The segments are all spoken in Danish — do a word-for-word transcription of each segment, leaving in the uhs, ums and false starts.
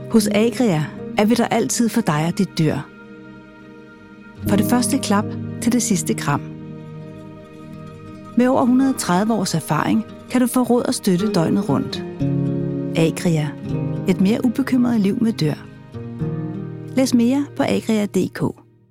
Hos Agria er vi der altid for dig og dit dyr. For det første klap til det sidste kram. Med over et hundrede og tredive års erfaring kan du få råd og støtte døgnet rundt. Agria. Et mere ubekymret liv med dyr. Læs mere på agria punktum d k.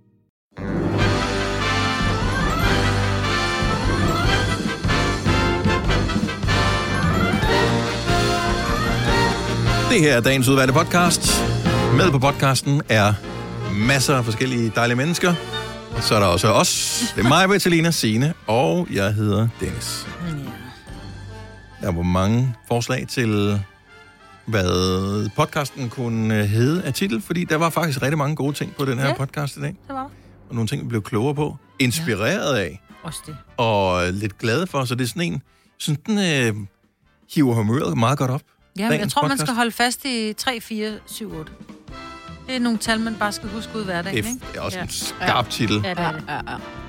Det her er dagens udvalgte podcast. Med på podcasten er masser af forskellige dejlige mennesker. Så er der også os. Det er mig, Bettelina, Signe, og jeg hedder Dennis. Der var mange forslag til, hvad podcasten kunne hedde af titel, fordi der var faktisk rigtig mange gode ting på den her ja, podcast i dag. Det var. Og nogle ting, vi blev klogere på. Inspireret ja. af. Også det. Og lidt glade for, så det er sådan en, sådan den øh, hiver humøret meget godt op. Ja, jeg tror, podcast. Man skal holde fast i tre, fire, syv, otte. Det er nogle tal, man bare skal huske ud hver dag, ikke? Det er også ja. en skarp ja. titel. Ja, det er det. Ja, ja.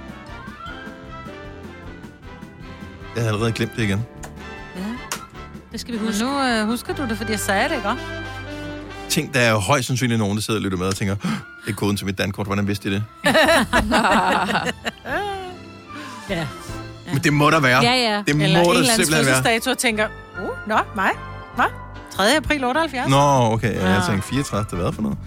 Jeg havde allerede glemt det igen. Ja, det skal vi huske. Men nu øh, husker du det, fordi jeg sagde det, ikke? Tænk, der er jo højst sandsynligt nogen, der sidder og lytter med og tænker, det er koden til mit dankort, hvordan vidste I det? ja. Men det må der være. Ja, ja. Det eller må en der eller anden simpelthen være. fødselsdato og tænker, uh, nå, mig, hvad? tredje april otteoghalvfjerds. Nå, okay. Ja, jeg tænkte fireogtredive. Det hvad for noget?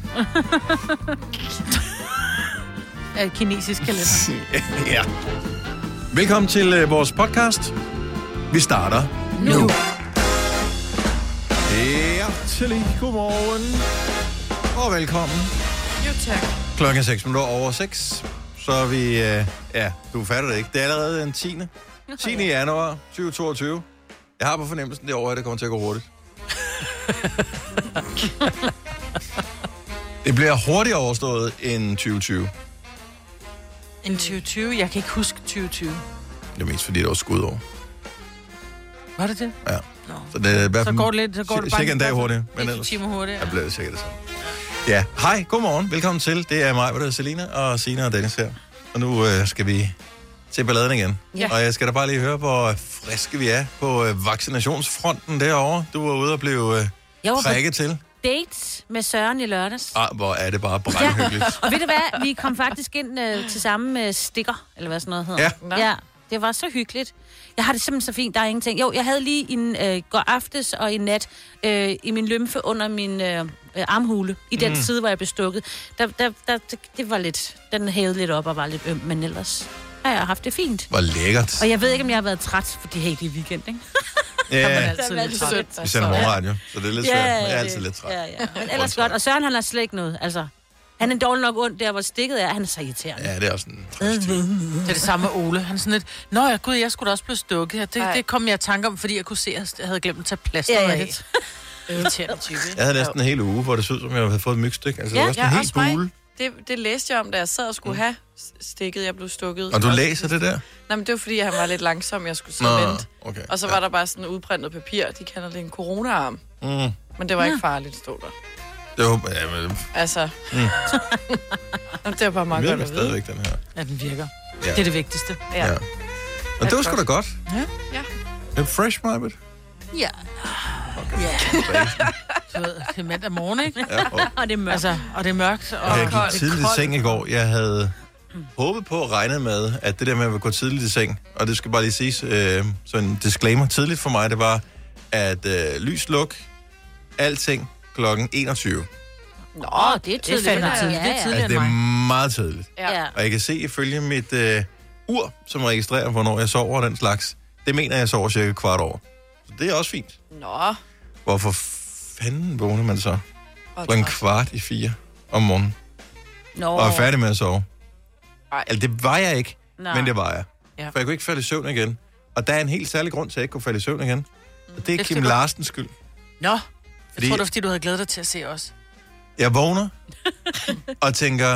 Ja, kinesisk kalender. ja. Velkommen til uh, vores podcast. Vi starter nu. nu. Ja, til godmorgen. Og velkommen. Jo, tak. Klokken er seks minutter over seks. Så er vi... Uh, ja, du fatter det ikke. Det er allerede den tiende tiende januar tyve toogtyve. Jeg har på fornemmelsen det år, at det kommer til at gå hurtigt. Det bliver hurtigere overstået end tyve tyve. End tyve tyve? Jeg kan ikke huske tyve tyve. Det er mest fordi, det var skudår. Var det det? Ja. Nå. Så, det er så går det lidt, så går det bare... Sikkert en dag hurtigere. Men ellers... timer hurtigere. Jeg blev sikkert det samme. Ja, hej, godmorgen. Velkommen til. Det er mig, der er Selina og Signe og Dennis her. Og nu øh, skal vi til balladen igen. Ja. Og jeg skal da bare lige høre, hvor friske vi er på øh, vaccinationsfronten derovre. Du var ude og blev øh, prikket til. Dates med Søren i lørdags. Ah, hvor er det bare brandhyggeligt. Ja. Og ved du hvad, vi kom faktisk ind øh, til samme med stikker, eller hvad sådan noget hedder. Ja. Ja, det var så hyggeligt. Jeg har det simpelthen så fint, der er ingenting. Jo, jeg havde lige en øh, går aftes og i nat øh, i min lymfe under min øh, armhule, i den mm. side, hvor jeg blev stukket. Der, der, der, det var lidt, den hævede lidt op og var lidt øm, men ellers har jeg haft det fint. Hvor lækkert. Og jeg ved ikke, om jeg har været træt, fordi hey, det er weekend, ikke? Ja, yeah. altid lidt træt. Vi sender morgenradio, så det er lidt svært, ja, men jeg er altid lidt træt. Ja, ja. Men ellers godt, og Søren han har slet ikke noget, altså. Han er dårlig nok ondt der, hvor stikket er. Han er så irriterende. Ja, det er også en trist. Det er det samme med Ole. Han er sådan lidt, nå ja, gud, jeg skulle da også blive stukket. Det, det kom jeg i tanke om, fordi jeg kunne se, at jeg havde glemt at tage plaster ja, ja, af. Irriterende type. Jeg havde næsten en hel uge, hvor det så ud, som jeg havde fået et mygstik. Altså, ja, det var sådan en helt bule. Det, det læste jeg om, da jeg sad og skulle have stikket. Jeg blev stukket. Og du læser det der? Nej, men det var fordi, han var lidt langsom. Jeg skulle sidde og vente. Okay. Og så var ja. der bare sådan udprintet papir. De kalder det en corona-arm. Mm. Men det var ikke farligt, stod der. Det var... Ja, men... Altså... Mm. det var bare meget godt at vide. Stadigvæk, den her. Ja, den virker. Ja. Det er det vigtigste. Ja. ja. Og det var sgu da godt. Ja. ja. Det er fresh, Marbet. Ja. Okay. Ja. Det er mandag morgen, ikke? Ja, og... og det er mørkt. Altså, og det er mørkt. Og jeg gik tidligt i seng i går. Jeg havde håbet på at regne med, at det der med at gå tidligt i seng, og det skal bare lige siges, øh, så en disclaimer tidligt for mig, det var, at øh, lys luk, alting klokken enogtyve. Nå, det er tidligt. Det er, tidligt. Ja, ja. Det er tidligt altså, det er meget tidligt. Ja. Og jeg kan se ifølge mit øh, ur, som registrerer, hvornår jeg sover og den slags, det mener jeg sover cirka kvart over. Så det er også fint. Nå. Hvorfor fanden vågner man så på en kvart i fire om morgenen? Nå. Og er færdig med at sove? Ej. Altså, det var jeg ikke, Nå. men det var jeg. Ja. For jeg kunne ikke falde i søvn igen. Og der er en helt særlig grund til, at jeg ikke kunne falde i søvn igen. Og det er det Kim Larsens skyld. Nå, jeg fordi tror det var, fordi du havde glædet dig til at se os. Jeg vågner og tænker,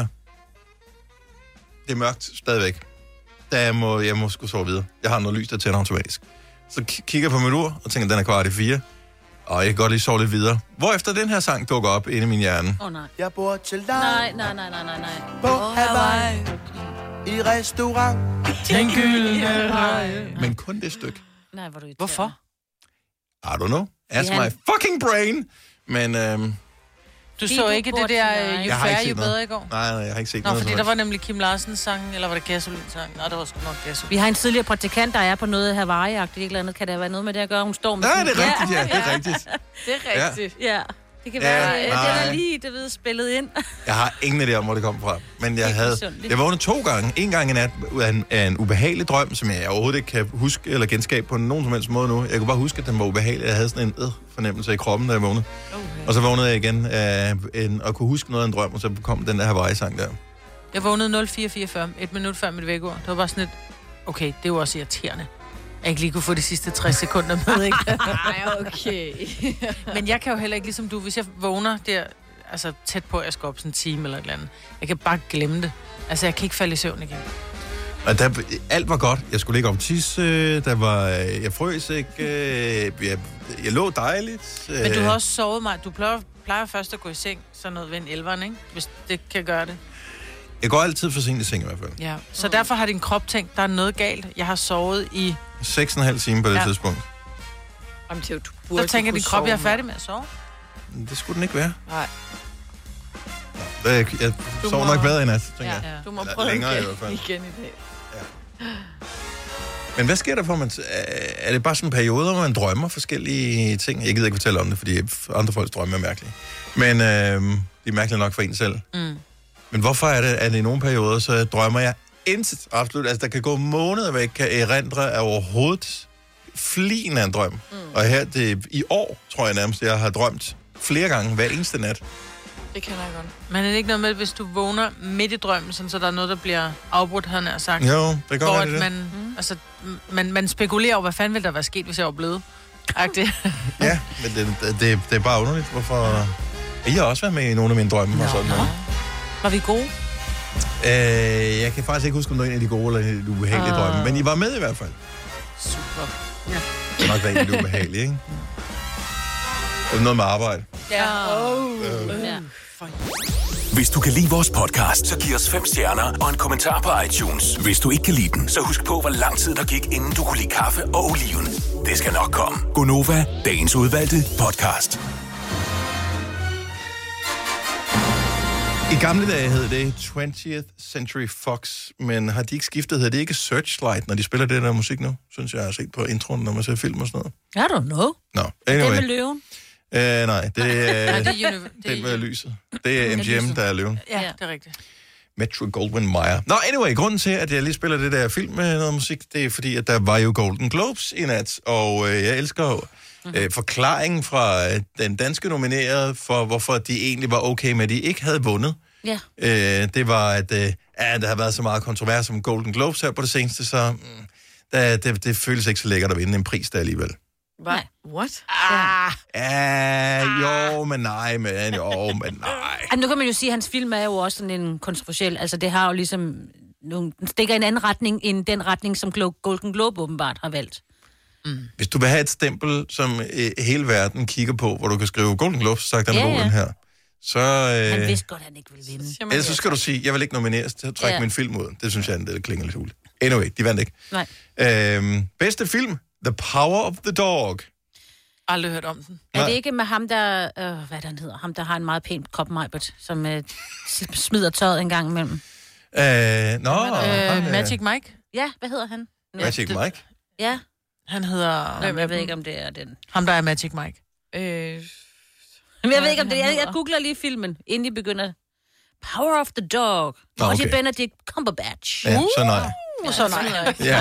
det er mørkt stadigvæk. Da jeg må, jeg må skulle sove videre. Jeg har noget lys, der tænder automatisk. Så k- kigger jeg på mit ur og tænker, den er kvart i fire. Og jeg kan godt lige sove lidt videre. Hvorefter den her sang dukker op inde i min hjerne. Åh oh, nej. Jeg bor til dig. Nej, nej, nej, nej, nej, nej. På Hawaii. I restaurant. Den gyldne rej. Men kun det stykke. Nej, hvor du irriterende. Hvorfor? I don't know. Ask Ja. my fucking brain. Men øhm, Du så ikke det der Jo Jeg har ikke færre, set jo noget. bedre i går? Nej, nej, jeg har ikke set Nå, noget. fordi som der var helst. nemlig Kim Larsens sang, eller var det Gasolin-sang? Nej, det var sgu nok Gasolin. Vi har en tidligere praktikant, der er på noget Hawaii-agtigt, ikke eller andet. Kan der være noget med det at gøre? Hun står med Nej, sådan- det er rigtigt, ja. Det er rigtigt. Det er rigtigt. Ja, det kan Ja, være, ja, nej. den er lige, det ved, spillet ind. Jeg har ingen idé om, hvor det kom fra. Men jeg Det er havde... misundeligt. Jeg vågnede to gange. En gang i nat af en, af en ubehagelig drøm, som jeg overhovedet ikke kan huske eller genskabe på nogen som helst måde nu. Jeg kunne bare huske, at den var ubehagelig. Jeg havde sådan en øh, fornemmelse i kroppen, da jeg vågnede. Okay. Og så vågnede jeg igen af en, og kunne huske noget af en drøm, og så kom den der Hawaii-sang der. Jeg vågnede nul fire fireogfyrre, et minut før mit vækord. Det var bare sådan et, okay, det er jo også irriterende. Jeg ikke lige kunne få de sidste tres sekunder med, ikke? Ej, okay. Men jeg kan jo heller ikke, ligesom du, hvis jeg vågner der, altså tæt på, at jeg skal op sådan en time eller et eller andet. Jeg kan bare glemme det. Altså, jeg kan ikke falde i søvn igen. Og der, alt var godt. Jeg skulle ligge op tisse. Der var, jeg frøs ikke. øh, Jeg, jeg lå dejligt. Men du har også sovet mig. Du plejer, plejer først at gå i seng, sådan noget ved en elveren, ikke? Hvis det kan gøre det. Jeg går altid for sent i seng i hvert fald. Ja. Så derfor har din krop tænkt, der er noget galt. Jeg har sovet i... Seks og en halv time på det Ja. tidspunkt. Jamen, det er jo, du Så burde tænker kunne din krop, sove jeg er færdig mere. med at sove. Det skulle den ikke være. Nej. Jeg, jeg Du sover må- nok bedre i nat, tænker Ja, jeg. du må Eller prøve længere igen, i hvert fald. igen i dag. Men hvad sker der for, man... Er det bare sådan perioder, hvor man drømmer forskellige ting? Jeg gider ikke fortælle om det, fordi andre folks drømme er mærkelige. Men øh, de er mærkelige nok for en selv. Mm. Men hvorfor er det, at i nogle perioder, så drømmer jeg intet absolut. Altså, der kan gå måneder, hvor jeg ikke kan erindre af overhovedet flien af en drøm. Mm. Og her, det i år, tror jeg nærmest, jeg har drømt flere gange hver eneste nat. Det kender jeg godt. Men er det ikke noget med, hvis du vågner midt i drømmen, sådan, så der er noget, der bliver afbrudt, han har sagt? Jo, det kan Hvor godt at være det. man, mm. altså, man, man spekulerer over, hvad fanden ville der være sket, hvis jeg var blevet? Agtigt. Ja, men det, det, det er bare underligt, hvorfor... I har også været med i nogle af mine drømme og sådan noget. Var vi gode? Øh, jeg kan faktisk ikke huske, om det var en af de gode eller de ubehagelige uh. drømme, men I var med i hvert fald. Super. Det er nok været en af de ubehagelige, ikke? Det er noget med arbejde. Ja. Oh. Øh. Ja. Hvis du kan lide vores podcast, så giv os fem stjerner og en kommentar på iTunes. Hvis du ikke kan lide den, så husk på, hvor lang tid der gik, inden du kunne lide kaffe og oliven. Det skal nok komme. Gonova, dagens udvalgte podcast. I gamle dage hed det twentieth Century Fox, men har de ikke skiftet? Hedder det ikke Searchlight, når de spiller det der musik nu? Synes jeg, jeg har set på introen, når man ser film og sådan noget. I don't know. Nå, Det er anyway. med løven. Uh, nej, det er, Nej, det er, uni- det det med er, lyset. Det er M G M, der er løven. ja, det er rigtigt. Metro Goldwyn Mayer. Nå, anyway, grunden til, at jeg lige spiller det der film med noget musik, det er fordi, at der var jo Golden Globes i nat, og øh, jeg elsker jo øh, forklaringen fra øh, den danske nominerede for, hvorfor de egentlig var okay med, at de ikke havde vundet. Ja. Øh, det var, at øh, ja, der har været så meget kontrovers om Golden Globes her på det seneste, så mm, der, det, det føles ikke så lækkert at vinde en pris der alligevel. Hvad? What? Ah, Ja, jo, men nej, men jo, men nej. Altså, nu kan man jo sige, at hans film er jo også sådan en kontroversiel. Altså, det har jo ligesom... Nogle, den stikker i en anden retning, end den retning, som Glo- Golden Globe åbenbart har valgt. Hvis du vil have et stempel, som øh, hele verden kigger på, hvor du kan skrive Golden Globes, så sagt den Ja, er ja. god, den her. Så, Han øh, vidste godt, at han ikke ville vinde. Siger man ellers så ja. skal du sige, jeg vil ikke nomineres til at trække Ja. min film ud. Det synes jeg, er en del klinger lidt hul. Anyway, de vandt ikke. Nej. Øhm, bedste film, The Power of the Dog. aldrig hørt om den. Er Nej. det ikke med ham, der... Øh, hvad der hedder? Ham, der har en meget pæn kop, Majbert, som øh, smider tøjet en gang imellem. Øh, nå, han, Øh, øh, Magic Mike? Ja, hvad hedder han? Magic det- Mike. Ja, Han hedder... Hvem, jeg ved ikke, om det er den. Ham, der er Magic Mike. Øh, Men jeg ved er ikke, om det, det er. han Jeg, jeg hedder? googler lige filmen, inden I begynder. Power of the Dog. Nå, Også okay. Benedict Cumberbatch. Ja, så nej. Uh, så nej. Ja.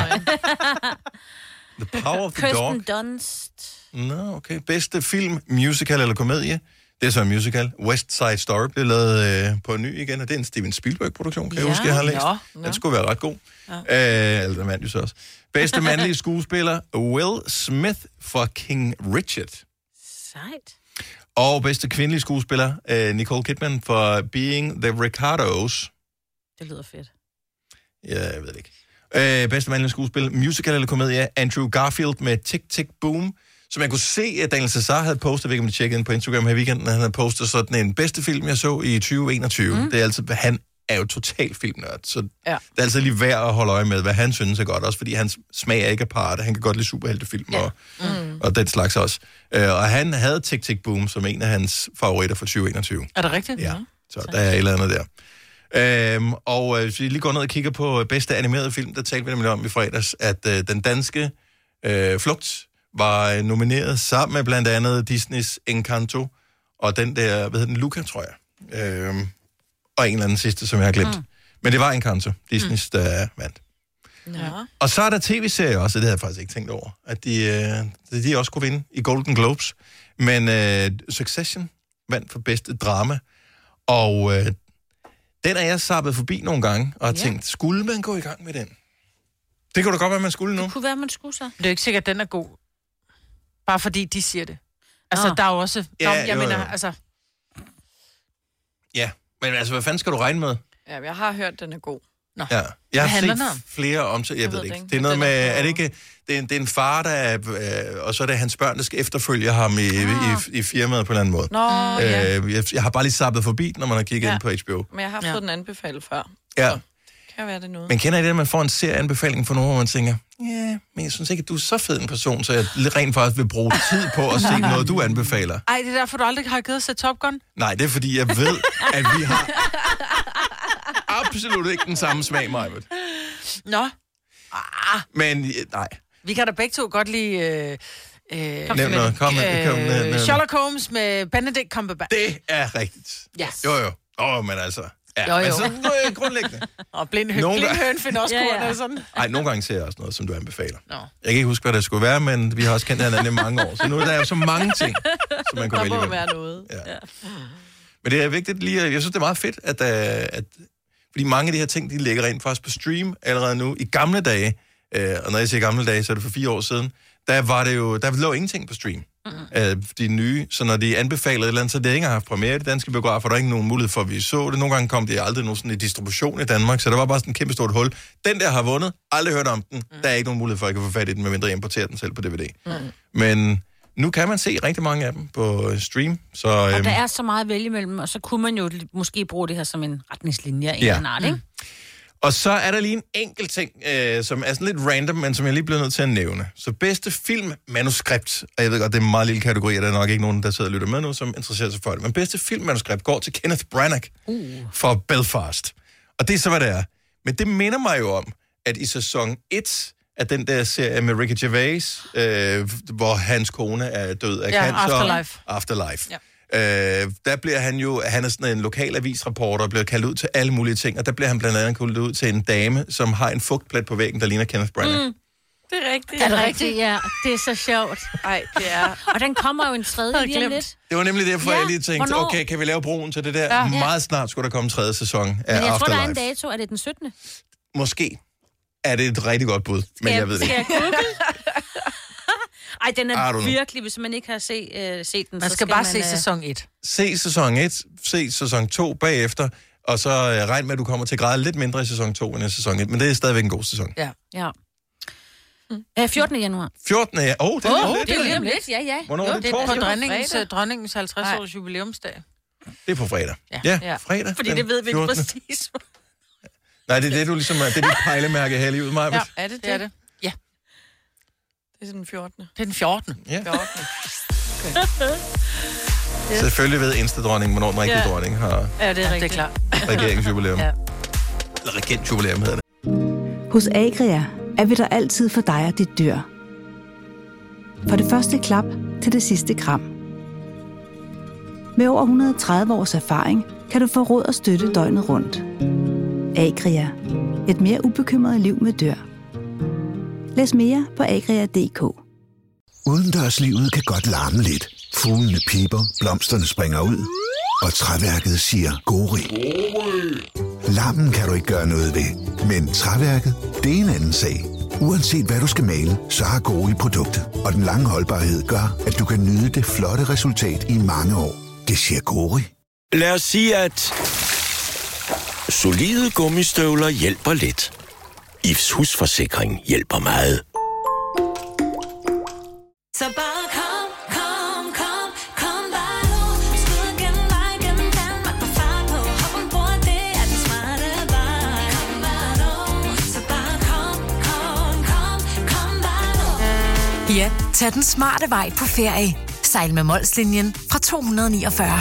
The Power of the Dog. Kirsten Dunst. Nå, okay. Bedste film, musical eller komedie? Det er så en musical. West Side Story blev lavet øh, på ny igen, og det er en Steven Spielberg-produktion, kan jeg Ja, huske, jeg har læst. nå, Den skulle være ret god. Ja. Øh, eller den vandt jo så også. Bedste mandlige skuespiller, Will Smith for King Richard. Sejt. Og bedste kvindelige skuespiller, øh, Nicole Kidman for Being the Ricardos. Det lyder fedt. Ja, jeg ved det ikke. Øh, bedste mandlige skuespil, musical eller komedie, Andrew Garfield med Tick Tick Boom, som jeg kunne se, at Daniel Cesar havde postet, jeg ved ikke, om I tjekkede ind på Instagram her i weekenden, han havde postet sådan en bedste film, jeg så i tyve enogtyve. Mm. Det er altid, han er jo totalt filmnørd, så Ja. det er altså lige værd at holde øje med, hvad han synes er godt, også fordi hans smag er ikke aparte. Han kan godt lide superheltefilm ja. og, mm. og den slags også. Uh, og han havde Tick Tick Boom som en af hans favoritter for tyve enogtyve. Er det rigtigt? Ja, så der er et eller andet der. Øhm, og øh, hvis vi lige går ned og kigger på bedste animerede film, der talte vi nemlig om i fredags, at øh, den danske øh, Flugt var øh, nomineret sammen med blandt andet Disneys Encanto, og den der, hvad hedder den, Luca, tror jeg. Øhm, og en eller anden sidste, som jeg har glemt. Mm. Men det var Encanto, Disneys, mm. der vandt. Ja. Og så er der tv-serier også, og det havde jeg faktisk ikke tænkt over, at de, øh, de også kunne vinde i Golden Globes. Men øh, Succession vandt for bedste drama, og øh, den er jeg sappet forbi nogle gange, og har ja. tænkt, skulle man gå i gang med den? Det kunne da godt være, man skulle nu. Det kunne være, man skulle så. Det er jo ikke sikkert, at den er god. Bare fordi de siger det. Altså, oh. der er jo også... Ja, Nå, jeg jo, mener, jo. altså... Ja, men altså, hvad fanden skal du regne med? Ja, jeg har hørt, den er god. Nå. Ja. Jeg har handler set den om? flere om til, jeg, jeg ved det ikke. ikke. Det er noget Den med, er er det ikke, det er en, det er en far, der er, øh, og så er det hans børn, der skal efterfølge ham i, Ah. i, i firmaet på en eller anden måde. Nå, ja. Øh, jeg, jeg har bare lige sappet forbi, når man har kigget Ja. ind på H B O. Men jeg har fået Ja. den anbefalet før. Ja. Så kan være det noget. Men kender I det, at man får en serieanbefaling fra nogen, hvor man tænker, ja, yeah, men jeg synes ikke, at du er så fed en person, så jeg rent faktisk vil bruge tid på at se noget, du anbefaler. Ej, det er derfor, du aldrig har givet at se Top Gun? Nej, det er fordi, jeg ved, at vi har absolut ikke den samme smag, Majbert. Nå. Ah, Men øh, nej, vi kan da begge to godt lide... Øh, øh, nævn noget. Kom, med, kom med, øh, med. Sherlock Holmes med Benedict Cumberbatch. Det er rigtigt. Yes. Jo, jo. Åh, oh, men altså... Ja, Jo, jo. men så er det grundlæggende. Og blind, høn, Nogle blind gange- høn finder også Ja, ja. korn og sådan. Ej, nogle gange ser jeg også noget, som du anbefaler. Nå. Jeg kan ikke huske, hvad det skulle være, men vi har også kendt hinanden i mange år. Så nu er der jo så mange ting, som man kan Der vælge må mellem. være noget. Ja. Men det er vigtigt lige, jeg synes, det er meget fedt, at, uh, at fordi mange af de her ting, de ligger rent faktisk på stream allerede nu. I gamle dage, uh, og når jeg siger gamle dage, så er det for fire år siden, der var det jo, der lå ingenting på stream. Mm-hmm. Uh, de nye, så når de anbefalede et eller andet, så det ikke har haft premiere i de danske biografer, der er ikke nogen mulighed for, at vi så det. Nogle gange kom det aldrig nogen sådan i distribution i Danmark, så der var bare sådan et kæmpe stort hul. Den der har vundet, aldrig hørt om den. Mm. Der er ikke nogen mulighed for, at jeg kan få fat i den, medmindre jeg importerer den selv på D V D. Mm. Men nu kan man se rigtig mange af dem på stream. Så, Og øhm, der er så meget at vælge imellem, og så kunne man jo måske bruge det her som en retningslinje af en Ja. eller anden art, ikke? Og så er der lige en enkelt ting, øh, som er sådan lidt random, men som jeg lige bliver nødt til at nævne. Så bedste filmmanuskript, og jeg ved godt, det er en meget lille kategori, og der er nok ikke nogen, der sidder og lytter med nu, som interesserer sig for det. Men bedste filmmanuskript går til Kenneth Branagh uh. for Belfast. Og det er så, hvad det er. Men det minder mig jo om, at i sæson et af den der serie med Ricky Gervais, øh, hvor hans kone er død af Ja, cancer. Afterlife. Afterlife. Ja. Øh, der bliver han jo, han er sådan en lokal avisreporter og bliver kaldt ud til alle mulige ting, og der bliver han blandt andet kaldt ud til en dame, som har en fugtplet på væggen, der ligner Kenneth Branagh. Mm. Det er rigtigt. Er det rigtigt? Ja, det er så sjovt. Nej, det er... Og den kommer jo en tredje lige om lidt. Det var nemlig derfor, Ja, jeg lige tænkte, hvornår? okay, kan vi lave broen til det der? Ja. Meget snart skulle der komme en tredje sæson af Men jeg tror, Afterlife. der er en dato. Er det den syttende? Måske er det et rigtig godt bud, men jeg ved det Skal ikke. jeg google? Ej, den I don't er know. virkelig, hvis man ikke har se, øh, set den, Man så skal bare man, se øh, sæson et. Se sæson et, se sæson to bagefter, og så øh, regn med, at du kommer til at græde lidt mindre i sæson to end i sæson et, men det er stadigvæk en god sæson. Ja. Ja. Mm. fjortende januar. fjortende ja. Åh, oh, det er Åh, lige lidt. det er lige om lidt, ja, ja. Hvornår Jo, er det? det På Torsdag? dronningens, fredag. dronningens halvtreds Nej. års jubilæumsdag. Det er på fredag. Ja. Ja, Ja. fredag. Fordi den det ved vi ikke fjortende. præcis. Nej, det er det, du ligesom er. Det er dit pejlemærke her i livet, Maja. Ja, Er det det? det er det. Ja, Det er den fjortende. det er den fjortende. Ja. fjortende. Selvfølgelig ved Insta-dronningen, hvornår den rigtige Ja. dronning har Ja, det er Det er rigtigt. klart. regeringsjubilæum. Ja. Eller regentjubilæum hedder det. Hos Agria er vi der altid for dig og dit dyr. Fra det første klap til det sidste kram. Med over et hundrede og tredive års erfaring kan du få råd og støtte døgnet rundt. Agria. Et mere ubekymret liv med dyr. Læs mere på agria punktum d k. Udendørslivet kan godt larme lidt. Fuglene piper, blomsterne springer ud, og træværket siger gori. Larmen kan du ikke gøre noget ved, men træværket, det er en anden sag. Uanset hvad du skal male, så har Gori produktet, og den lange holdbarhed gør, at du kan nyde det flotte resultat i mange år. Det siger Gori. Lad os sige, at solide gummistøvler hjælper lidt. I F's husforsikring hjælper meget. Så bare kom, kom, kom, kom bare nu. Skud gennem dig, gennem Danmark, på fart på. Hop ombord, det er den smarte Ja, tag den smarte vej på ferie. Sejl med Molslinjen fra to hundrede niogfyrre.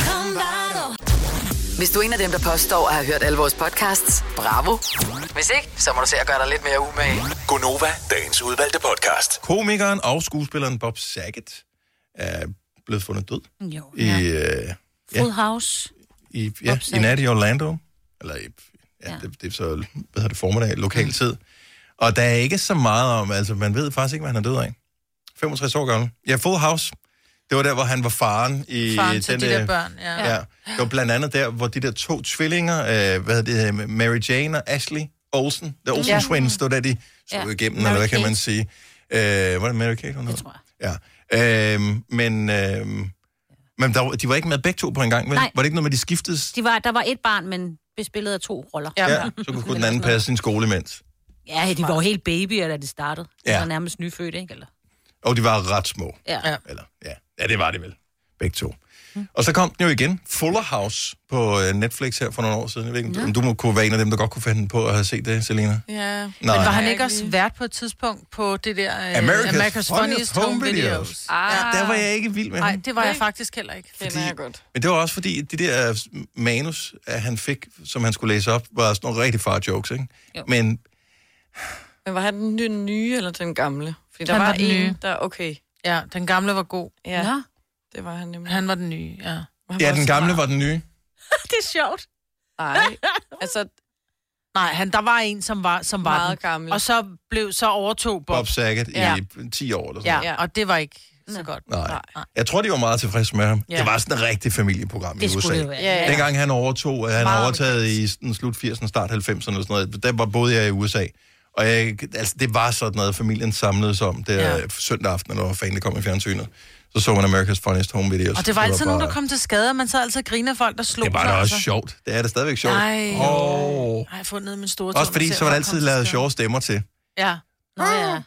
Hvis du er en af dem, der påstår at have hørt alle vores podcasts, bravo. Hvis ikke, så må du se at gøre dig lidt mere umage. Gonova, dagens udvalgte podcast. Komikeren og skuespilleren Bob Saget er blevet fundet død. Jo, I, ja. øh, ja, Full House. I, ja, i nat i Orlando. Eller i, ja, ja. Det, det er så, hvad hedder det, formiddag, lokal tid. Og der er ikke så meget om, altså man ved faktisk ikke, hvad han er død af. femogtres år gammel. Ja, Full House. Det var der, hvor han var faren i Faren den til de der børn, ja. ja. Det var blandt andet der, hvor de der to tvillinger, øh, hvad hedder det, Mary Jane og Ashley Olsen, der Olsen ja. Twins, det var der, de stod ja. igennem, Mary eller hvad Kate. Kan man sige. Øh, var det Mary Kate? Hun det tror jeg. Ja. Øh, men øh, men der, de var ikke med begge to på en gang, vel? Nej. Var det ikke noget med, de skiftes? De var, der var et barn, men bespillet af to roller. Ja, ja. Så kunne den anden passe sin skole imens. Ja, de var jo helt babyer, da de startede. De Ja. var nærmest nyfødte, ikke? Eller? Og de var ret små. Ja. Eller, ja. ja, det var de vel. Begge to. Mm. Og så kom den jo igen, Fuller House, på Netflix her for nogle år siden. Jeg ved ikke, om du må kunne være en af dem, der godt kunne finde på at have set det, Selina. Ja, men var han ikke også vært på et tidspunkt på det der uh, America's, America's Funniest Home Videos? Videos. Ah. Ja, der var jeg ikke vild med. Nej, det var jeg faktisk heller ikke. Det er jeg godt. Men det var også fordi, de der manus, at han fik, som han skulle læse op, var sådan nogle rigtig far jokes, ikke? Jo. Men... Men var han den nye eller den gamle? Fordi der Han var, var den en, nye. der okay. Ja, den gamle var god. Ja, Nå. det var han nemlig. Han var den nye, ja. Ja, den gamle var den nye. Det er sjovt. Nej, altså... Nej, han, der var en, som var, som var Meget den. gammel. Og så, blev, så overtog Bob. Bob Saget Ja. i ti år eller sådan Ja, ja, og det var ikke så godt. Nej. Jeg tror, de var meget tilfredse med ham. Ja. Det var sådan et rigtigt familieprogram Det i U S A. skulle det være. Ja, ja. Dengang han overtog, han Meget overtaget i den slut firserne, start halvfemserne og sådan noget, der var både jeg i U S A. Og jeg, altså, det var sådan noget, familien samledes om. Det er ja. søndag aften, når fanden kom i fjernsynet. Så så man America's Funniest Home Videos. Og det var altid bare... nogen, der kom til skade, og man så altid griner af folk, der slog Det var sig, da også altså. sjovt. Det er da stadigvæk sjovt. Nej, oh. Ej, jeg har fundet ned min store Også fordi, så var der altid lavet sjove stemmer til. Ja. Nå ja.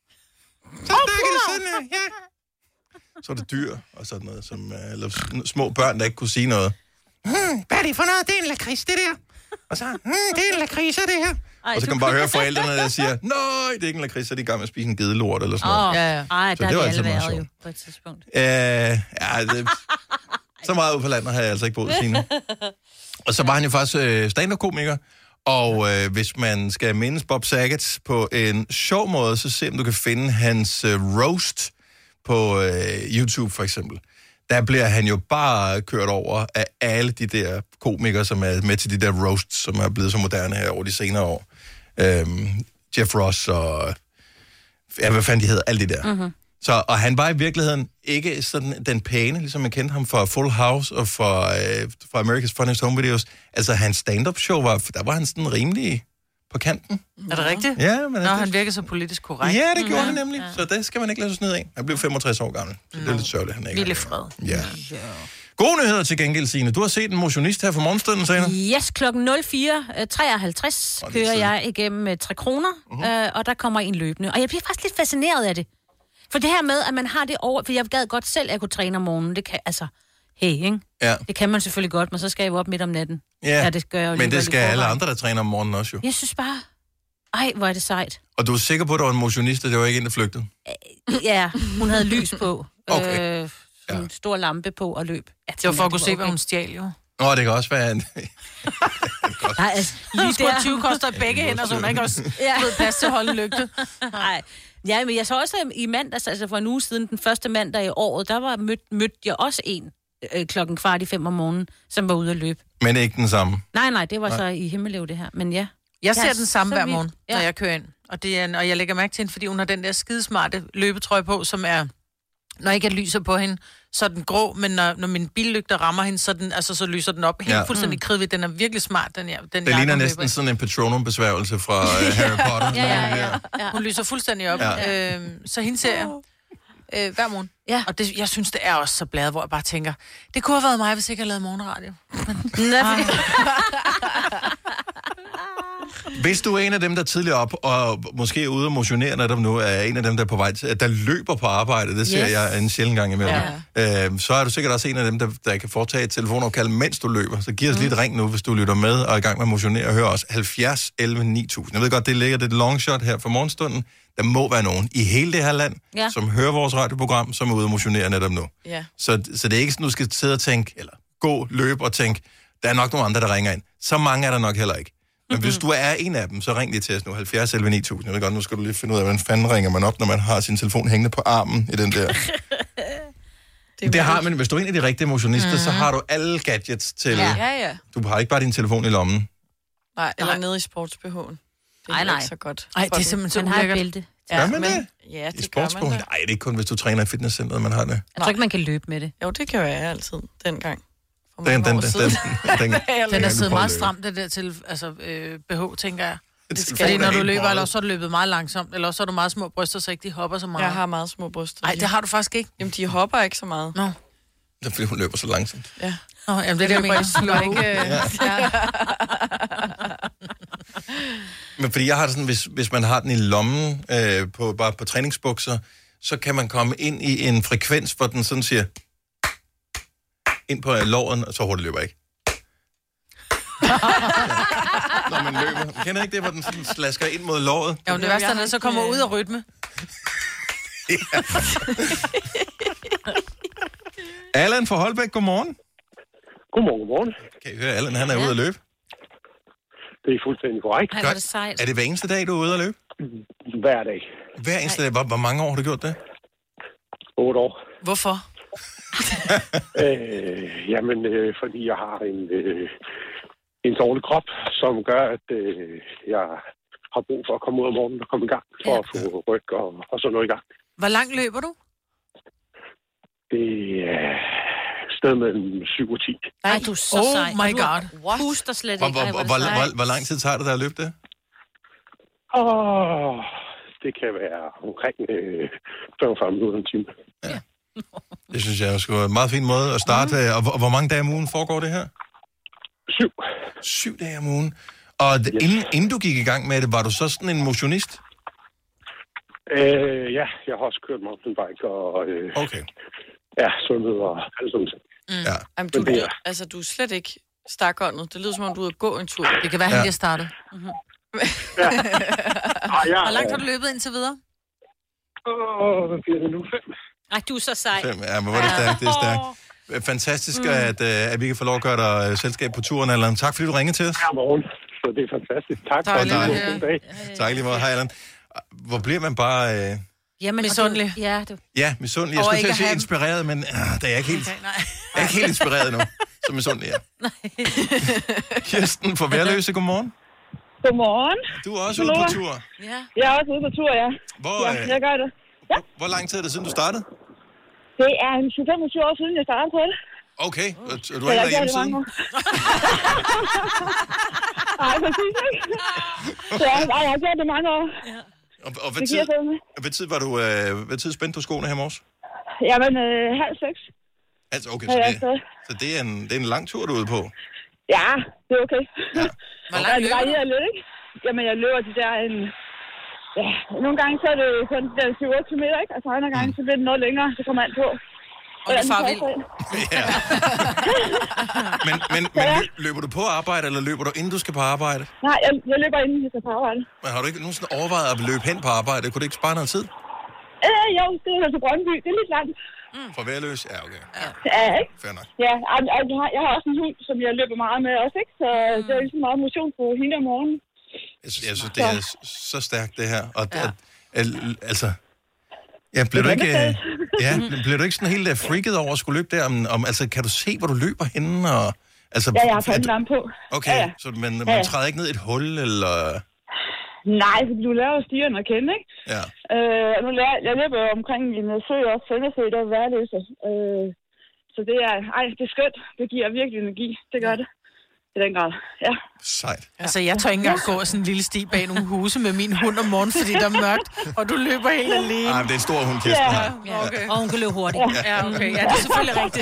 Så snakker det sådan, ja. Så er det dyr og sådan noget, som, eller små børn, der ikke kunne sige noget. Hmm, hvad er det for noget? Det er en lakrids, det der. Og så, hmm, det er en lakrids, det her. Ej, og så kan man bare høre forældrene, der siger, nej, det er ikke en lakrids, så er de i gang med at spise en gedelort eller sådan noget. Åh, ja, ja. Ej, Så der det var er altid alle meget været jo sjovt. på et tidspunkt. Øh, ja, det, så meget ude på landet har jeg altså ikke boet, Signe. Og så var han jo faktisk øh, stand-up-komiker, og øh, hvis man skal mindes Bob Saget på en sjov måde, så se om du kan finde hans øh, roast på øh, YouTube for eksempel. Der bliver han jo bare kørt over af alle de der komikere, som er med til de der roasts, som er blevet så moderne her over de senere år. Øhm, Jeff Ross og... Ja, hvad fanden de hedder? Alle de der. Mm-hmm. Så, og han var i virkeligheden ikke sådan den pæne, ligesom man kendte ham fra Full House og fra, øh, fra America's Funniest Home Videos. Altså, hans stand-up show, var, der var han sådan rimelig på kanten. Er det rigtigt? Ja, men... Nå, det, han virker så politisk korrekt. Ja, det gjorde Mhm. han nemlig. Så det skal man ikke lade sig ned af. Han blev femogtres år gammel, så det er lidt sørgeligt, han ikke. Lille fred. Ja. Gode nyheder til gengæld, Signe. Du har set en motionist her for morgenstunden, sagde du? Yes, klokken nul fire treoghalvtreds Og det kører er jeg igennem uh, tre kroner, uh-huh. øh, og der kommer en løbende. Og jeg bliver faktisk lidt fascineret af det. For det her med, at man har det over... For jeg gad godt selv, at jeg kunne træne om morgenen. Det kan, altså, hey, ikke? Ja. Det kan man selvfølgelig godt, men så skal jeg jo op midt om natten. Ja, ja det gør jeg jo men alligevel det i skal alle forvejen. andre, der træner om morgenen også jo. Jeg synes bare... Ej, hvor er det sejt. Og du er sikker på, at der var en motionist, og det var ikke en, der flygtede? Ja, hun havde lys på. Okay. Øh, sådan en stor lampe på og løb. Jeg Det var for at kunne se, okay. hvad hun stjal, jo. Nå, det kan også være en... Nej, altså, Lige der. tyve koster i begge hænder, så hun ikke også Ja. blevet plads til at holde en lygte. Nej. Ja, men jeg så også i mandags, altså for en uge siden, den første mandag i året, der var mødt, mødte jeg også en øh, klokken kvart i fem om morgenen, som var ude at løbe. Men ikke den samme. Nej, nej, det var Nej. så i Himmelev, det her. Men ja. Jeg ser Ja, den samme så hver vidt. morgen, Ja. når jeg kører ind. Og, det er en, og jeg lægger mærke til hende, fordi hun har den der skidesmarte løbetrøje på, som er, når jeg ikke er lyser på hende, så er den grå, men når, når min billygter rammer hende, så, den, altså, så lyser den op helt Ja. ja. fuldstændig kridhvidt. Den er virkelig smart, den, her, den Det jakke, ligner hun løber næsten i. sådan en Patronum-besværgelse fra uh, Harry Potter. Ja, ja, ja. ja. Hun lyser fuldstændig op. Ja. Ja. Øhm, så hende ser jeg øh, hver morgen. Ja. Og det, jeg synes, det er også så bladet, hvor jeg bare tænker, det kunne have været mig, hvis jeg ikke havde lavet morgenradio. Nej, Hvis du er en af dem, der er tidligere op, og måske er ude og motionere netop nu, er en af dem, der er på vej til, der løber på arbejde, det ser yes. jeg en sjældent gang imellem, ja. øh, så er du sikkert også en af dem, der, der kan foretage et telefonopkald, mens du løber. Så giv os mm. lige et ring nu, hvis du lytter med og er i gang med at motionere og høre os. halvfjerds elleve ni tusind. Jeg ved godt, det ligger det long shot her for morgenstunden. Der må være nogen i hele det her land, ja. som hører vores radioprogram, som er ude og motionere netop nu. Ja. Så, så det er ikke sådan, du skal sidde og tænke, eller gå, løbe og tænke, der er nok nogle andre, der ringer ind. Så mange er der nok heller ikke. Men mm-hmm. hvis du er en af dem, så ring lige til os nu, halvfjerds elleve ni tusind. Jeg ved godt, nu skal du lige finde ud af, hvordan fanden ringer man op, når man har sin telefon hængende på armen i den der. det, det har man, hvis du er en af de rigtige motionister, mm-hmm. så har du alle gadgets til. Ja, ja, ja. Du har ikke bare din telefon i lommen. Nej, eller nej. Nede i sportsbehoven. Det er nej, nej. Ikke så godt. Nej, det er simpelthen så ulækkert. Bælte. Ja, gør man men, det? Ja, det I sportsbehoven? Nej, det er ikke kun, hvis du træner i fitnesscenteret, man har det. Jeg tror ikke, man kan løbe med det. Jo, det kan være altid, dengang. Den, den, den, den, den, den er siddet meget stramt, det der til altså, øh, B H, tænker jeg. Det skal fordi når du løber, eller så er du løbet meget langsomt, eller så er du meget små bryster, så ikke de hopper så meget. Jeg har meget små bryster. Nej, det har du faktisk ikke. Jamen, de hopper ikke så meget. Nå. Det er fordi, hun løber så langsomt. Ja. Nå, jamen, det er det, jeg mener. Slår ikke... Ja. Ja. Men fordi jeg har det sådan, hvis, hvis man har den i lommen, øh, på, bare på træningsbukser, så kan man komme ind i en frekvens, hvor den sådan siger... ind på låren, og så hurtigt løber ikke. Ja. Når man løber. Man kender ikke det, hvor den sådan slasker ind mod låret? Ja, det værste er, når det så kommer ud af rytme. Ja. Allan fra Holbæk, godmorgen. Godmorgen, godmorgen. Kan I høre, Allan, han er ja. ude at løbe? Det er fuldstændig korrekt. Ej, det sejt. Er det hver eneste dag, du er ude at løbe? Hver dag. Hver eneste dag? Hvor, hvor mange år har du gjort det? otte år. Hvorfor? øh, jamen, øh, fordi jeg har en, øh, en dårlig krop, som gør, at øh, jeg har brug for at komme ud om morgenen og komme i gang, for ja. at få ryg og, og sådan noget i gang. Hvor langt løber du? Det er sted mellem syv og ti. Nej, du er så oh sej. Oh my god. Puster slet ikke. Hvor, hvor, hvor, hvor, hvor, hvor lang tid tager det der at løbe det? Åh, det kan være omkring øh, femogfyrre minutter en time. Ja. Det synes jeg er sgu en meget fin måde at starte. Mm. Og hvor, hvor mange dage om ugen foregår det her? Syv. Syv dage om ugen. Og yes. inden, inden du gik i gang med det, var du så sådan en motionist? Øh, ja, jeg har også kørt mountainbike og øh, okay. ja, svømmet og alt sådan noget. Mm. Ja. Jamen, du, det, altså, du er slet ikke stakåndet. Det lyder som om, du er ude at gå en tur. Det kan være, ja. han lige har startet. Mm-hmm. Ja. Ah, ja. Hvor langt har du løbet indtil videre? Åh, hvad bliver det nu? Fem? Ej, du er så sej. Fem. Ja, men hvor er det stærkt, det er stærkt. Fantastisk, mm. at, uh, at vi kan få lov at gøre dig selskab på turen, Allan. Tak, fordi du ringede til os. Ja, morgen. Så det er fantastisk. Tak for det. Ja. Tak lige meget. Hej, Allan. Hvor bliver man bare... Uh... Jamen, misundelig. Du... Ja, du... Ja, misundelig. Jeg skulle til at sige have... inspireret, men uh, det er jeg ikke helt... Okay, nej. Jeg er ikke helt inspireret nu, så misundelig er. Kirsten fra Værløse, godmorgen. Godmorgen. Du er også ude på tur. Ja. Jeg er også ude på tur, ja. Hvor, ja, jeg gør det. Ja. Hvor, hvor lang tid er det siden, du startede? Det er en tyve til femogtyve år siden, jeg startede på det. Okay, og du har ikke været hjemme siden? Nej, præcis ikke. Så nej, jeg har gjort det mange år. Ja. Og, og hvad, tid, hvad tid var du, øh, hvad tid spændte du skoene her i morges? Jamen, øh, halv seks. Altså, okay, så, det, så det, er en, det er en lang tur, du er ude på? Ja, det er okay. Ja. Hvor langt løber du? Lidt, ikke? Jamen, jeg løber de der en... Ja, nogle gange så er det kun syv otte kilometer, ikke? Altså andre gange, mm. så bliver det noget længere, så kommer an på. Og det er far vildt. Ja. men men, men løber du på arbejde, eller løber du inden du skal på arbejde? Nej, jeg, jeg løber inden jeg skal på arbejde. Men har du ikke nogensinde overvejet at løbe hen på arbejde? Kunne det ikke spare noget tid? Øh, jo, det er til Brøndby. Det er lidt langt. Mm. For Værløs? Ja, okay. Ja, ja ikke? Fair nok. Ja, og jeg har, jeg har også en hund, som jeg løber meget med også, ikke? Så mm. det er ligesom meget motion på hende om morgenen. Jeg synes, jeg synes det er så stærkt, det her. Og ja. at, at, altså... Ja, bliver du ikke, ja, bliver du ikke sådan helt freaket over at skulle løbe der? Om, om, altså, kan du se, hvor du løber henne? Og, altså, ja, jeg har pandelampe på. Okay, ja, ja. så man, man ja. træder ikke ned i et hul, eller... Nej, for du lærer jo stierne at kende, ikke? Ja. Øh, nu lærer, jeg løber omkring i en sø også, Søndersø, der er Værløse. Øh, så det er, ej, det er skønt. Det giver virkelig energi. Det gør det. I den grad, ja. Sejt. Altså, jeg tør ikke engang gå sådan en lille sti bag nogle huse med min hund om morgenen, fordi der er mørkt, og du løber helt alene. Nej, men det er en stor hund, Kirsten. Ja, ja, okay. Og hun kan løbe hurtigt. Ja, okay. Ja, det er selvfølgelig rigtigt.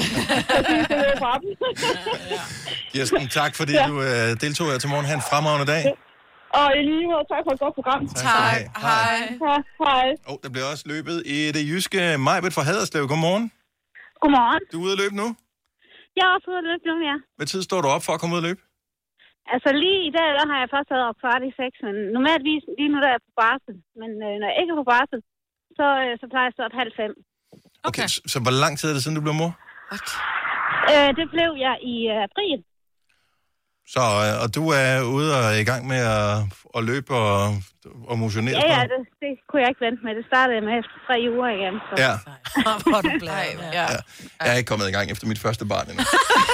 Kirsten, tak fordi du uh, deltog her til morgen. Ha' en fremragende dag. Og i lige måde, tak for et godt program. Tak. Hej. Hej. Hej. Oh, der bliver også løbet i det jyske. Majbet fra Haderslev. Godmorgen. Godmorgen. Du er ude at løbe nu? Jeg er også ude at løbe nu, ja. Hvad tid står du op for at komme ud at løbe? Altså lige i dag, der har jeg først været op kvart i seks, men normalt lige nu der er jeg på barsel. Men øh, når jeg ikke er på barsel, så, øh, så plejer jeg at stå op halv fem. Okay. okay. Så, så hvor lang tid er det siden, du blev mor? Øh, det blev jeg i øh, april. Så, øh, og du er ude og i gang med at, at løbe og, og motionere? Ja, ja, det, det kunne jeg ikke vente med. Det startede med efter tre uger igen. Så. Ja. Hvor du glad. Ja. Ja. Jeg er ikke kommet i gang efter mit første barn endnu.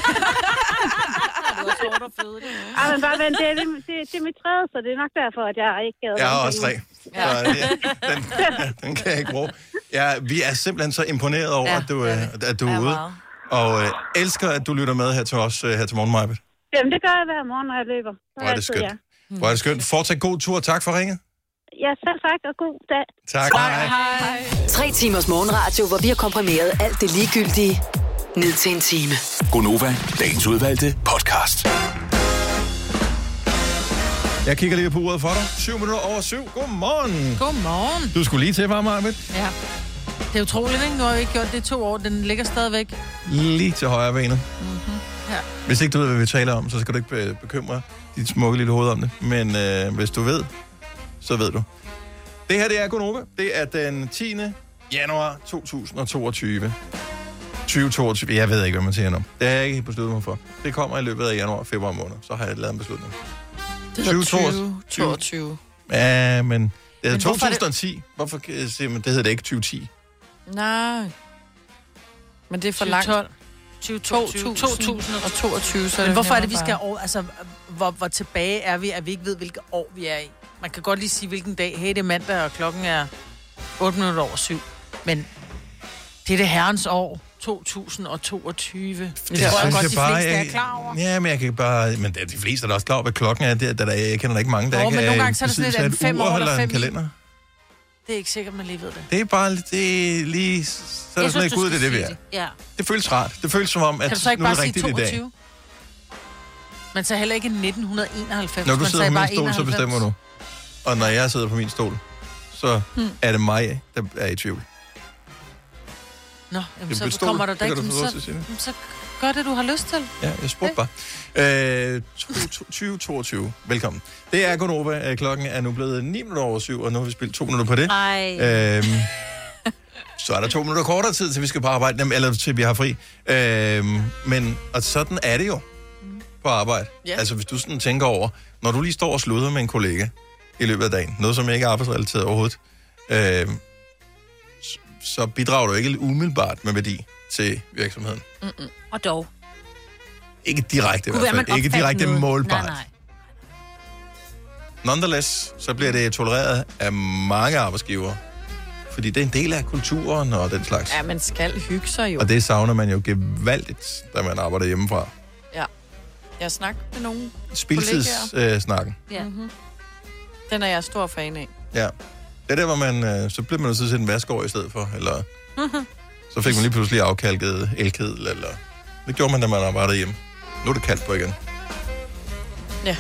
Ej, men bare vent, det er, det, det, det er mit tredje, så det er nok derfor, at jeg ikke gad. Jeg har også tre. Ja. Så, ja, den, ja, den kan jeg ikke bruge. Ja, vi er simpelthen så imponeret over, ja, at du, øh, at du er ude. Og øh, elsker, at du lytter med her til os, øh, her til morgen, Majbet. Jamen, det gør jeg hver morgen, når jeg løber. Så Hvor er det skønt. Ja. Hvor er det skønt. Fortsæt god tur. Tak for ringet. Ja, selv tak, og god dag. Tak. Hej. Hej. Tre timers morgenradio, hvor vi har komprimeret alt det ligegyldige ned til en time. Gonova, dagens udvalgte podcast. Jeg kigger lige på uret for dig. Syv minutter over syv. Godmorgen. Godmorgen. Du skulle lige til, var Majbet? Ja. Det er utroligt, ikke? Nu har vi ikke gjort det i to år. Den ligger stadigvæk. Lige til højre benet. Mm-hmm. Ja. Hvis ikke du ved, hvad vi taler om, så skal du ikke bekymre dit smukke lille hoved om det. Men øh, hvis du ved, så ved du. Det her, det er Gonova. Det er den tiende januar to tusind og toogtyve. tyve toogtyve. Jeg ved ikke, hvad man siger nu. Det har jeg ikke besluttet mig for. Det kommer i løbet af januar, februar måned. Så har jeg lavet en beslutning. Det er tyve toogtyve. Ja, men det er to tusind og ti. Hvorfor siger man, det hedder det ikke tyve ti? Nej. Men det er for langt. tyve tolv. to tusind og toogtyve. Så men hvorfor er det, vi skal over... Altså, hvor, hvor tilbage er vi, at vi ikke ved, hvilket år vi er i? Man kan godt lige sige, hvilken dag. Hey, det er mandag, og klokken er otte minutter over syv. Men det er det herrens år. to tusind og toogtyve. Det tror jeg jeg godt, de bare, fleste jeg, er klar over. Ja, men jeg kan bare... Men de fleste er da også klar over, hvad klokken er. Det, der, der, jeg kender da ikke mange, der Nå, kan... men nogle gange så er det sådan lidt, at fem år eller fem en kalender. Det er ikke sikkert, man lige ved det. Det er bare det er lige... Så er det sådan ikke ud, det er det, vi er. Ja. Det føles rart. Det føles som om, at kan du så ikke nu er bare det sige rigtigt i dag. Man sagde heller ikke nitten enoghalvfems. Når du man sidder på min stol, enoghalvfems. så bestemmer du. Og når jeg sidder på min stol, så hmm. er det mig, der er i tvivl. Nå, jamen, det så stol. kommer der da ikke... Så, så, så gør det, du har lyst til. Ja, jeg spurgte bare. Øh, tyve toogtyve. Velkommen. Det er Gonova. Klokken er nu blevet ni minutter over syv, og nu har vi spillet to minutter på det. Ej. Øhm, så er der to minutter kortere tid, til vi skal på arbejde, eller til vi har fri. Øhm, men og sådan er det jo på arbejde. Yeah. Altså, hvis du sådan tænker over, når du lige står og sluder med en kollega i løbet af dagen, noget som ikke er arbejdsrelateret overhovedet, øhm, så bidrager du ikke umiddelbart med værdi til virksomheden. Mm-mm. Og dog. Ikke direkte i hvert fald. Ikke direkte noget. Målbart. Nej, nej. Nonetheless, så bliver det tolereret af mange arbejdsgivere. Fordi det er en del af kulturen og den slags. Ja, man skal hygge sig jo. Og det savner man jo gevaldigt, da man arbejder hjemmefra. Ja. Jeg snakker med nogle Spildtidssnakken. Øh, ja. Mm-hmm. Den er jeg stor fan af. Ja. Det er der, hvor man... Øh, så bliver man nødt til at sætte en vask over i stedet for. Eller mm-hmm. Så fik man lige pludselig afkalket elkedel, eller... Det gjorde man, da man arbejdede hjemme. Nu er det kaldt på igen. Ja.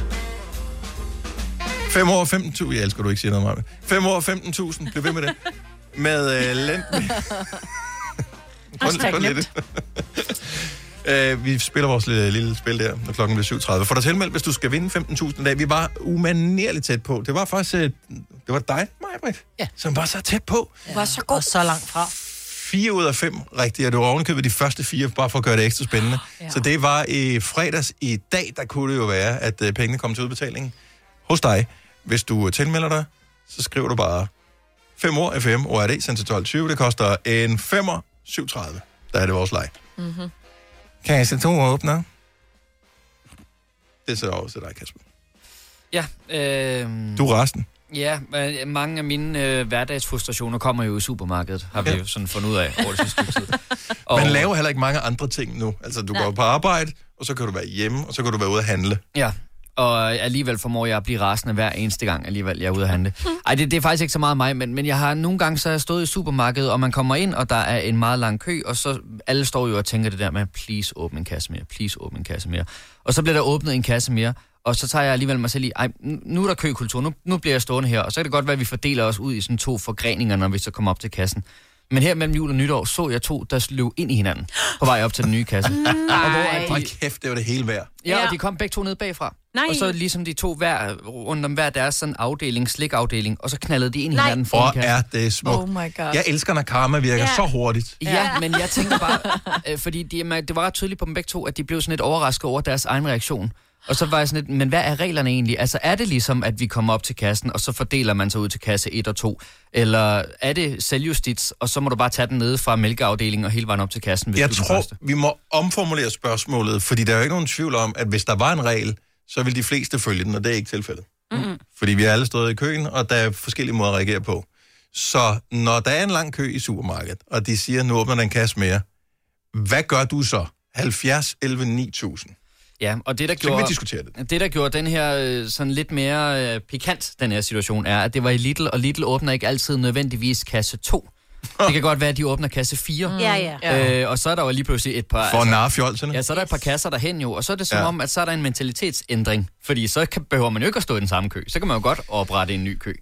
fem år femten tusind... Jeg elsker, du ikke siger noget, Maja. fem år femten tusind. Bliv ved med det. Med øh, lent... kun, kun lidt. Uh, vi spiller vores lille, lille spil der, når klokken bliver syv tredive. For dig tilmeldt, hvis du skal vinde femten tusind dag. Vi var umanerligt tæt på. Det var faktisk... Uh, det var dig, Majbrit, ja. Som var så tæt på. Du var så god. Og så langt fra. Fire ud af fem rigtigt, og det var ovenikøbet de første fire, bare for at gøre det ekstra spændende. Ja. Så det var i fredags. I dag, der kunne det jo være, at uh, pengene kom til udbetaling hos dig. Hvis du tilmelder dig, så skriver du bare fem år F M, O R D, sendt til tolv tyve. Det koster en femmer, syv tredive. Der er det vores leg. Mm-hmm. Kan jeg sætte to åbner? Det sætter over til dig, Kasper. Ja. Øh, du er resten. Ja, mange af mine øh, hverdagsfrustrationer kommer jo i supermarkedet, har vi ja. jo sådan fundet ud af over det sidste stykke tid. Og man laver heller ikke mange andre ting nu. Altså, du Nej. går på arbejde, og så kan du være hjemme, og så kan du være ude at handle. Ja, Og alligevel formår jeg at blive rasende hver eneste gang, alligevel jeg er ude at handle. Ej, det, det er faktisk ikke så meget mig, men, men jeg har nogle gange så har jeg stået i supermarkedet, og man kommer ind, og der er en meget lang kø, og så alle står jo og tænker det der med, please åbne en kasse mere, please åbne en kasse mere. Og så bliver der åbnet en kasse mere, og så tager jeg alligevel mig selv i, ej, nu er der køkultur, nu, nu bliver jeg stående her, og så kan det godt være, at vi fordeler os ud i sådan to forgreninger, når vi så kommer op til kassen. Men her mellem jul og nytår så jeg to, der løb ind i hinanden på vej op til den nye kasse. Nej. Og hvor er de... Hold kæft, det var det hele værd. Ja, ja, og de kom begge to ned bagfra. Nej. Og så ligesom de to hver, rundt om hver deres sådan afdeling, slikafdeling, og så knaldede de ind i hinanden foran kassen. Hvor er det smukt. Oh my God. Jeg elsker, når karma virker ja. så hurtigt. Ja, ja, men jeg tænker bare, øh, fordi de, det var ret tydeligt på dem begge to, at de blev sådan lidt overrasket over deres egen reaktion. Og så var jeg sådan lidt, men hvad er reglerne egentlig? Altså er det ligesom, at vi kommer op til kassen, og så fordeler man sig ud til kasse et og to? Eller er det selvjustits, og så må du bare tage den nede fra mælkeafdelingen og hele vejen op til kassen? Hvis jeg du tror, første. vi må omformulere spørgsmålet, fordi der er jo ikke nogen tvivl om, at hvis der var en regel, så vil de fleste følge den, og det er ikke tilfældet. Mm-hmm. Fordi vi er alle stået i køen, og der er forskellige måder at reagere på. Så når der er en lang kø i supermarkedet, og de siger, nu åbner der en kasse mere, hvad gør du så? halvfjerds elleve ni tusind. Ja, og det der, gjorde, det. det, der gjorde den her sådan lidt mere øh, pikant, den her situation, er, at det var i Lidl, og Lidl åbner ikke altid nødvendigvis kasse to. Det kan godt være, at de åbner kasse fire. Mm. Ja, ja. Øh, og så er der jo lige pludselig et par... For altså, narfjolserne. Ja, så er der et par kasser derhen jo, og så er det som ja. om, at så er der en mentalitetsændring. Fordi så kan, behøver man jo ikke at stå i den samme kø. Så kan man jo godt oprette en ny kø.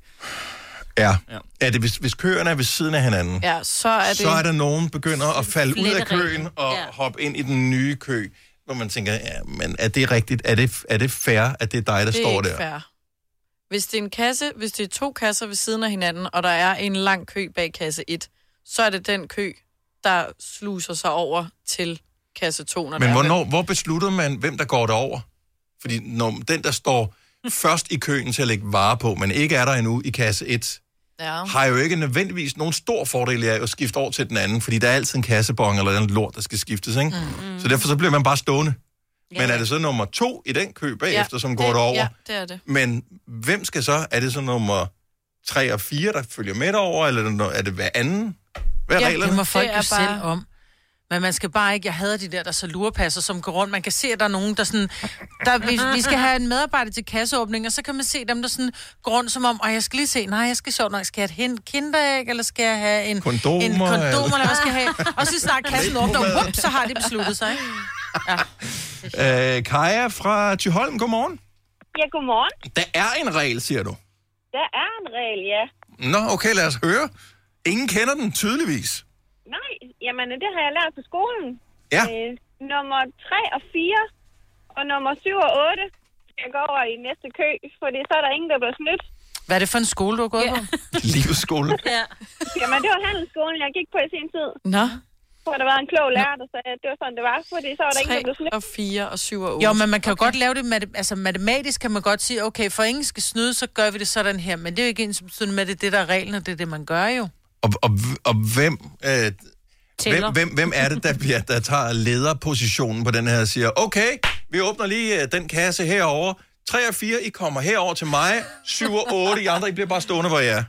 Ja. ja. Er det, hvis, hvis køerne er ved siden af hinanden, ja, så, er det... så er der nogen, der begynder at falde ud af køen og ja. hoppe ind i den nye kø. Hvor man tænker, ja, men er det rigtigt? Er det, er det fair, at det er dig, der det står der? Det er ikke fair. Hvis det er en kasse, hvis det er to kasser ved siden af hinanden, og der er en lang kø bag kasse et, så er det den kø, der sluser sig over til kasse to. Men hvornår, hvor beslutter man, hvem der går derover? Fordi når den, der står først i køen til at lægge varer på, men ikke er der endnu i kasse et, ja. har jo ikke nødvendigvis nogen stor fordel af at skifte over til den anden, fordi der er altid en kassebong eller en lort, der skal skiftes, ikke? Mm-hmm. Så derfor så bliver man bare stående. Ja. Men er det så nummer to i den kø bagefter, ja, som går det, derover? Ja, det er det. Men hvem skal så? Er det så nummer tre og fire, der følger med derover, eller er det hver anden? Hvad er ja, reglerne? det må folk det jo bare... selv om. Men man skal bare ikke, jeg hader de der, der så lurepasser, som går rundt. Man kan se, at der er nogen, der sådan, der, vi, vi skal have en medarbejder til kasseåbning, og så kan man se dem, der sådan går rundt som om, og jeg skal lige se, nej, jeg skal sjovt nok, skal jeg have et kinderæg, eller skal jeg have en kondomer, en kondom, eller hvad skal jeg have? Og så snart kassen åbner, og whoop, så har de besluttet sig, ikke? Ja. Øh, Kaja fra Thyholm, godmorgen. Ja, godmorgen. Der er en regel, siger du? Der er en regel, ja. Nå, okay, lad os høre. Ingen kender den tydeligvis. Nej, jamen det har jeg lært på skolen. Ja. Øh, nummer tre og fire og nummer syv og otte skal gå over i næste kø, fordi så er der ingen, der bliver snydt. Hvad er det for en skole, du har gået ja. på? Livsskole. Ja. Jamen det var handelsskolen, jeg gik på i sin tid. Nå. Hvor der var en klog lærer, der sagde, at det var sådan, det var, fordi så var der ingen, der blev snydt. og fire og syv og otte. Jo, men man kan jo okay. godt lave det, mat- altså matematisk kan man godt sige, okay, for ingen skal snyde, så gør vi det sådan her, men det er jo ikke ens betydning med, det er det, der er reglen, og det er det, man gør jo. Og, og, og hvem, øh, hvem, hvem, hvem er det, der, bliver, der tager lederpositionen på den her og siger, okay, vi åbner lige øh, den kasse herover. tre og fire, I kommer herover til mig. syv og otte, I andre, I bliver bare stående, hvor I er.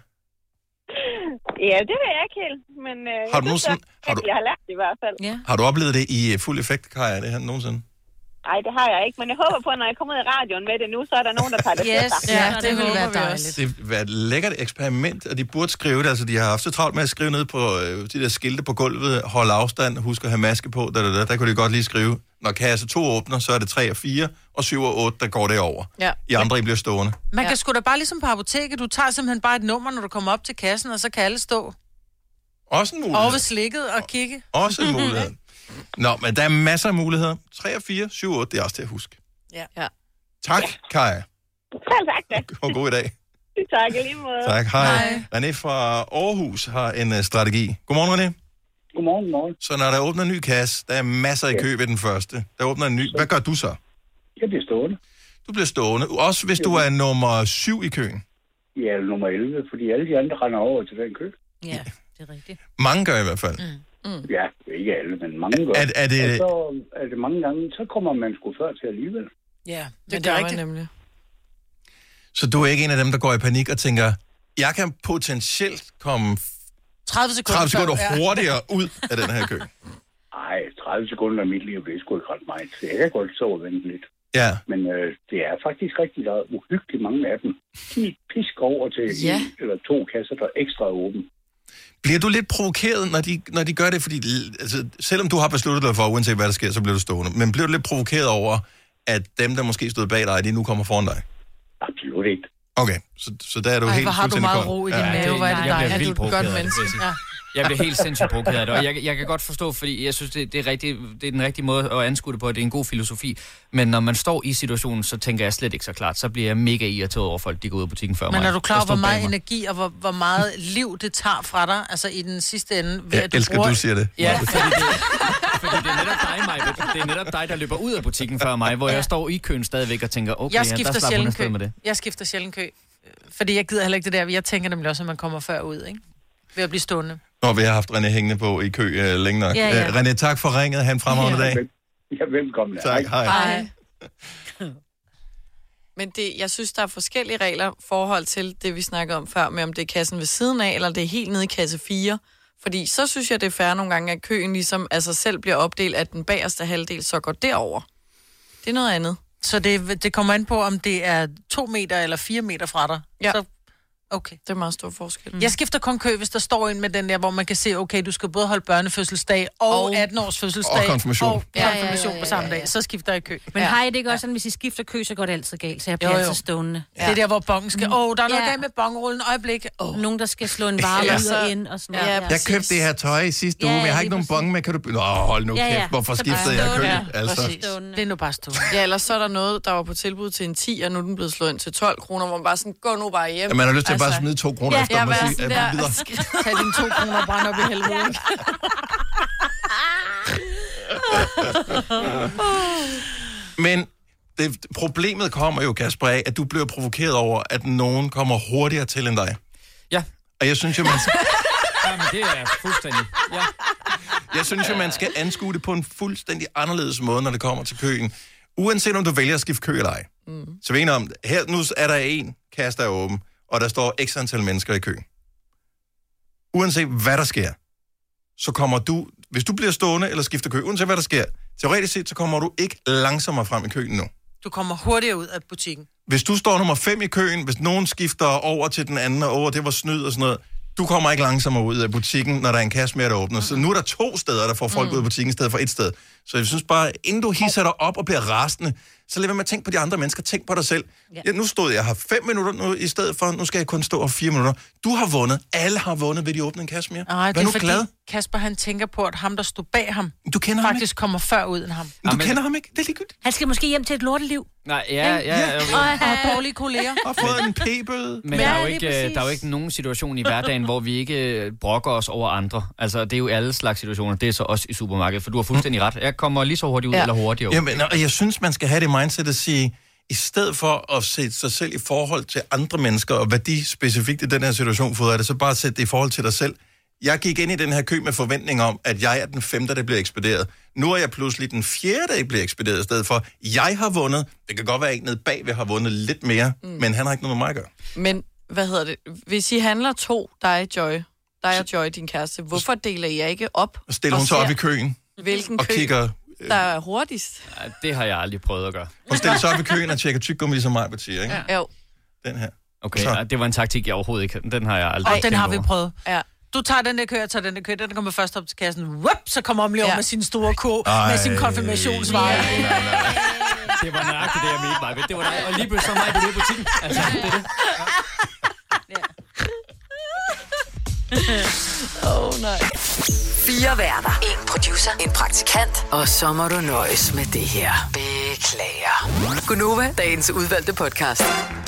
Ja, det ved jeg ikke helt, men øh, har du jeg, synes, nogensinde, at, har du, jeg har lært det i hvert fald. Ja. Har du oplevet det i fuld effekt, Kaja, det her nogensinde? Nej, det har jeg ikke, men jeg håber på, at når jeg kommer ud i radioen med det nu, så er der nogen, der tager det yes, til sig. Ja, det, det vil være dejligt. Det vil være et lækkert eksperiment, og de burde skrive det. Altså, de har haft så travlt med at skrive ned på øh, de der skilte på gulvet, hold afstand, husk at have maske på, der, der, der, der kunne de godt lige skrive, når kasse to åbner, så er det tre og fire, og syv og otte, der går det over. Ja. I andre, I bliver stående. Man kan ja. sgu da bare ligesom på apoteket, du tager simpelthen bare et nummer, når du kommer op til kassen, og så kan alle stå. Også en mulighed. Over ved slikket og kigge. Også en mulighed. Nå, men der er masser af muligheder. tre og fire, syv og otte, det er også til at huske. Ja. ja. Tak, Kaja. Selv tak da. Og god i dag. Tak, i lige måde. Tak, hej. hej. René fra Aarhus har en uh, strategi. Godmorgen, René. Godmorgen, godmorgen. Så når der åbner en ny kasse, der er masser i kø ved den første. Der åbner en ny. Hvad gør du så? Jeg bliver stående. Du bliver stående. Også hvis du er nummer syv i køen. Ja, nummer elleve, fordi alle de andre render over til den kø. Ja, det er rigtigt. Mange gør i hvert fald. Mm. Mm. Ja, ikke alle, men mange gør. Er, er det... Og så er det mange gange, så kommer man sgu før til alligevel. Ja, det, det gør rigtigt. Nemlig. Så du er ikke en af dem, der går i panik og tænker, jeg kan potentielt komme tredive sekunder, tredive sekunder hurtigere ud af den her kø? Nej, tredive sekunder af mit liv, det er sgu ikke ret meget. Så jeg kan godt så og vente lidt. Ja. Men øh, det er faktisk rigtig der er uhyggeligt mange af dem. De pisker over til Ja. en eller to kasser, der er ekstra åben. Bliver du lidt provokeret, når de, når de gør det? Fordi altså, selvom du har besluttet dig for, uanset hvad der sker, så bliver du stående. Men bliver du lidt provokeret over, at dem, der måske stod bag dig, de nu kommer foran dig? Absolut ikke. Okay, så, så der er du Ej, helt hvor har du fuldstændig meget kold. ro i din Ja. mave, hvor er det Jeg bliver dejligt. vildt du et godt provokeret af det, menneske. vil jeg sige. Ja. Jeg bliver helt sindssygt provokeret af det, og jeg, jeg kan godt forstå, fordi jeg synes, det, det, er rigtig, det er den rigtige måde at anskue det på, at det er en god filosofi. Men når man står i situationen, så tænker jeg slet ikke så klart. Så bliver jeg mega irriteret over folk, de går ud af butikken før mig. Men er du klar over, Der står hvor bag meget mig. energi og hvor, hvor meget liv det tager fra dig, altså i den sidste ende? Ved, Jeg at du elsker, bruger... du siger det. Ja, fordi det, fordi det er netop dig, Maja. Det er netop dig, der løber ud af butikken før mig, hvor jeg står i køen stadigvæk og tænker, okay, Jeg ja, der skifter slap hun sjældent afsted kø. med det. Jeg skifter sjældent kø. Fordi jeg gider heller ikke det der. Jeg tænker nemlig også, at man kommer før ud, ikke? Ved at blive stående. Når vi har haft René hængende på i kø uh, længe nok. Ja, ja. Uh, René, tak for ringet. Han fremragende dag. Ja, velkommen. Tak, hej. Hej. Men det, jeg synes, der er forskellige regler i forhold til det, vi snakkede om før, med om det er kassen ved siden af, eller det er helt nede i kasse fire. Fordi så synes jeg, det er fair nogle gange, at køen ligesom altså selv bliver opdelt, at den bagerste halvdel så går derover. Det er noget andet. Så det, det kommer an på, om det er to meter eller fire meter fra dig. Ja. Så, okay. Det er meget stor forskel. Jeg skifter kun kø, hvis der står en med den der, hvor man kan se, okay, du skal både holde børnefødselsdag og, og atten års fødselsdag. Og konfirmation. Og Ja, ja, konfirmation ja, ja, på samme ja, ja. dag. Så skifter jeg kø. Men Ja. har I det ikke også sådan, hvis I skifter kø, så går det altid galt, så jeg bliver Jo, jo. altid stående. Ja. Det er der, hvor bongen skal. Åh, oh, der er noget Ja. galt med bongerullen. Øjeblik. Oh. Nogen, der skal slå en vare Ja, ud så- og ind og sådan Ja, noget. Jeg købte det her tøj i sidste Ja, uge, men jeg har lige ikke nogen præcis. bonge med. Kan du... Nå, hold nu Ja, kæft. ja. Hvorfor Så skiftede bare jeg kø? stående. Altså. Præcis. Det er nu bare stående. Ja, ellers så er der noget, der var på tilbud til en ti, og nu er den blevet slået ind til tolv kroner, hvor man bare sådan, gå nu bare hjem. Ja, man har lyst til at bare smide to kroner ja, efter ja, dem og være sige, sådan at der, videre. Tag dine to kroner og brænd op i helvede. ikke? Men det, problemet kommer jo, Kasper, af, at du bliver provokeret over, at nogen kommer hurtigere til end dig. Ja. Og jeg synes jo, man skal, Jamen, det er fuldstændig... Ja. jeg synes jo, man skal anskue det på en fuldstændig anderledes måde, når det kommer til køen. Uanset om du vælger at skifte kø eller ej. Mm. Så vi er enige om, her nu er der en kasse, der er åben, og der står x antal mennesker i kø. Uanset hvad der sker, så kommer du, hvis du bliver stående eller skifter kø, uanset hvad der sker, teoretisk set, så kommer du ikke langsommere frem i køen nu. Du kommer hurtigere ud af butikken. Hvis du står nummer fem i køen, hvis nogen skifter over til den anden, og over, det var snyd og sådan noget, du kommer ikke langsommere ud af butikken, når der er en kasse mere, der åbner. Mm. Så nu er der to steder, der får folk mm. ud af butikken, i stedet for et sted. Så jeg synes bare, inden du hisser dig op og bliver rasende, så lad være med at tænke på de andre mennesker. Tænk på dig selv. Ja. Ja, nu stod jeg her fem minutter nu, i stedet for, nu skal jeg kun stå her fire minutter. Du har vundet. Alle har vundet, ved de åbne en kasse mere. Nej, Vær det er nu fordi glad. Kasper han tænker på, at ham, der stod bag ham, du kender faktisk ham kommer før ud end ham. Men du Amen. kender ham ikke. Det er ligegyldigt. Han skal måske hjem til et lorteliv. Nej, ja, ja. ja, ja. Og Og dårlige kolleger. Og fået en p-bøde. Men Ja, der, er jo lige ikke, øh, præcis. der er jo ikke nogen situation i hverdagen, hvor vi ikke øh, brokker os over andre. Altså, det er jo alle slags situationer. Det er så også i supermarkedet, for du har fuldstændig ret. Jeg kommer lige så hurtigt ud, ja. eller hurtigere ud. Jamen, og jeg synes, man skal have det mindset at sige, i stedet for at sætte sig selv i forhold til andre mennesker, og hvad de specifikt i den her situation får af det, så bare sætte det i forhold til dig selv. Jeg gik ind i den her kø med forventning om, at jeg er den femte, der bliver ekspederet. Nu er jeg pludselig den fjerde, der bliver ekspederet i stedet for. Jeg har vundet. Det kan godt være, at ikke nede bagved har vundet lidt mere, mm. men han har ikke noget med mig at gøre. Men, hvad hedder det? Hvis I handler to, dig Joy, dig og Joy, din kæreste, hvorfor deler I jer ikke op? Og stiller hun sig op i køen Hvilken og kø, kigger... der er hurtigst? Ja, det har jeg aldrig prøvet at gøre. Hun stiller sig op i køen og tjekker tyggegummi, ligesom mig siger, ikke? Ja. Jo. Den her. Okay, Så. ja, det var en taktik, jeg overhovedet ikke... Den har jeg aldrig Og den tænkt har vi over. prøvet. Ja. Du tager den der kø, jeg tager den der kø, den kommer først op til kassen. Whoop, så kommer om lige over Ja. med sin store ko, Ej. med sin konfirmationsvare. Nej, nej, nej. Det var nøjagtigt det, jeg mente mig. Det var dig. Og lige pludselig så mig på det i butikken. Altså, det er det. Åh, oh, nej. Fire værter. En producer. En praktikant. Og så må du nøjes med det her. Beklager. Gunova, dagens udvalgte podcast.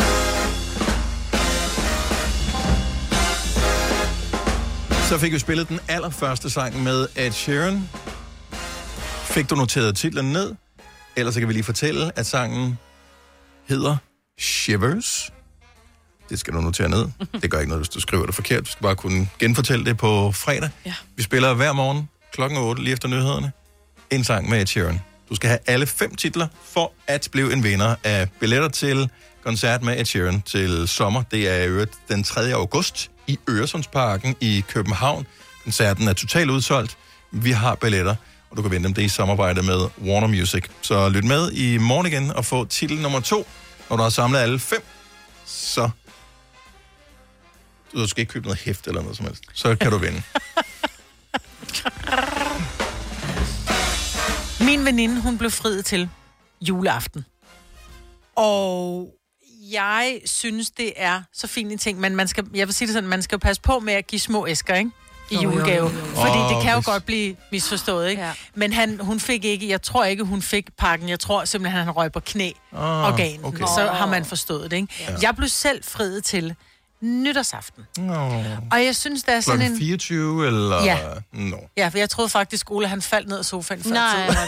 Så fik vi spillet den allerførste sang med Ed Sheeran. Fik du noteret titlen ned? Ellers så kan vi lige fortælle, at sangen hedder Shivers. Det skal du notere ned. Det gør ikke noget, hvis du skriver det forkert. Du skal bare kunne genfortælle det på fredag. Ja. Vi spiller hver morgen klokken otte lige efter nyhederne. En sang med Ed Sheeran. Du skal have alle fem titler for at blive en vinder af billetter til koncert med Ed Sheeran til sommer. Det er i øvrigt den tredje august i Øresundsparken i København. Koncerten er totalt udsolgt. Vi har billetter. og du kan vinde dem. Det er i samarbejde med Warner Music. Så lyt med i morgen igen og få titel nummer to. Når du har samlet alle fem, så... Du skal ikke købe noget hæft eller noget som helst. Så kan du vinde. Min veninde, hun blev friet til juleaften. Og jeg synes, det er så fint en ting, men man skal, jeg vil sige det sådan, man skal passe på med at give små æsker, ikke? I Oh, julegave. jo, jo, jo. Fordi Åh, det kan jo hvis- godt blive misforstået, ikke? Ja. Men han, hun fik ikke, jeg tror ikke, hun fik pakken. Jeg tror simpelthen, han røg på knæ Ah, organen. okay. Så har man forstået det, ikke? Ja. Jeg blev selv friet til nytårsaften. Nå. Og jeg synes, der er sådan Klokken en... fireogtyve, eller... Ja. Nå. Ja, for jeg troede faktisk, Ole, han faldt ned af sofaen før Nej, tid.